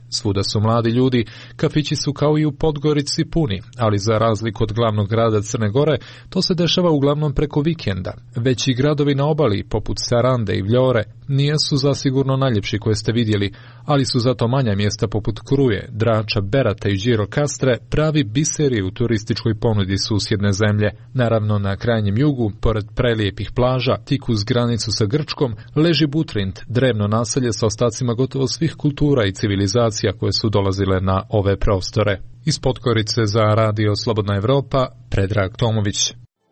Svuda su mladi ljudi, kafići su kao i u Podgorici puni, ali za razliku od glavnog grada Crne Gore, to se dešava uglavnom preko vikenda. Veći gradovi na obali, poput Sarande i Vljore, nijesu zasigurno najljepši koje ste vidjeli, ali su zato manja mjesta poput Kruje, Drača, Berata i Đirokastre pravi biseri u turističkoj ponudi susjedne zemlje. Naravno, na krajnjem jugu, pored prelijepih plaža, tik uz granicu sa Grčkom, leži Butrint, drevno naselje sa ostacima gotovo svih kultura i civilizacija koje su dolazile na ove prostore. Iz Podgorice za Radio Slobodna Evropa, Predrag Tomović.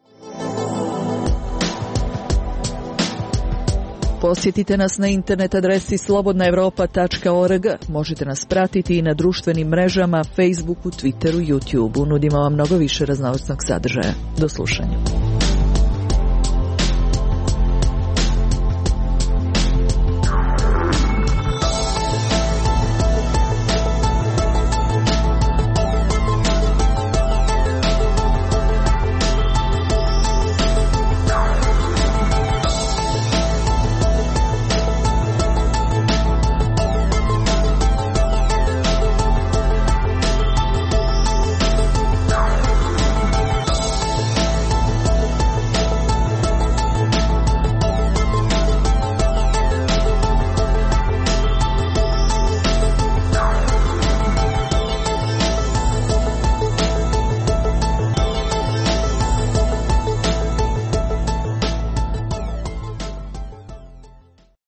Posjetite nas na internet adresi slobodna evropa tačka org. Možete nas pratiti i na društvenim mrežama, Facebooku, Twitteru, YouTubeu. Nudimo vam mnogo više raznovrsnog sadržaja. Do slušanja.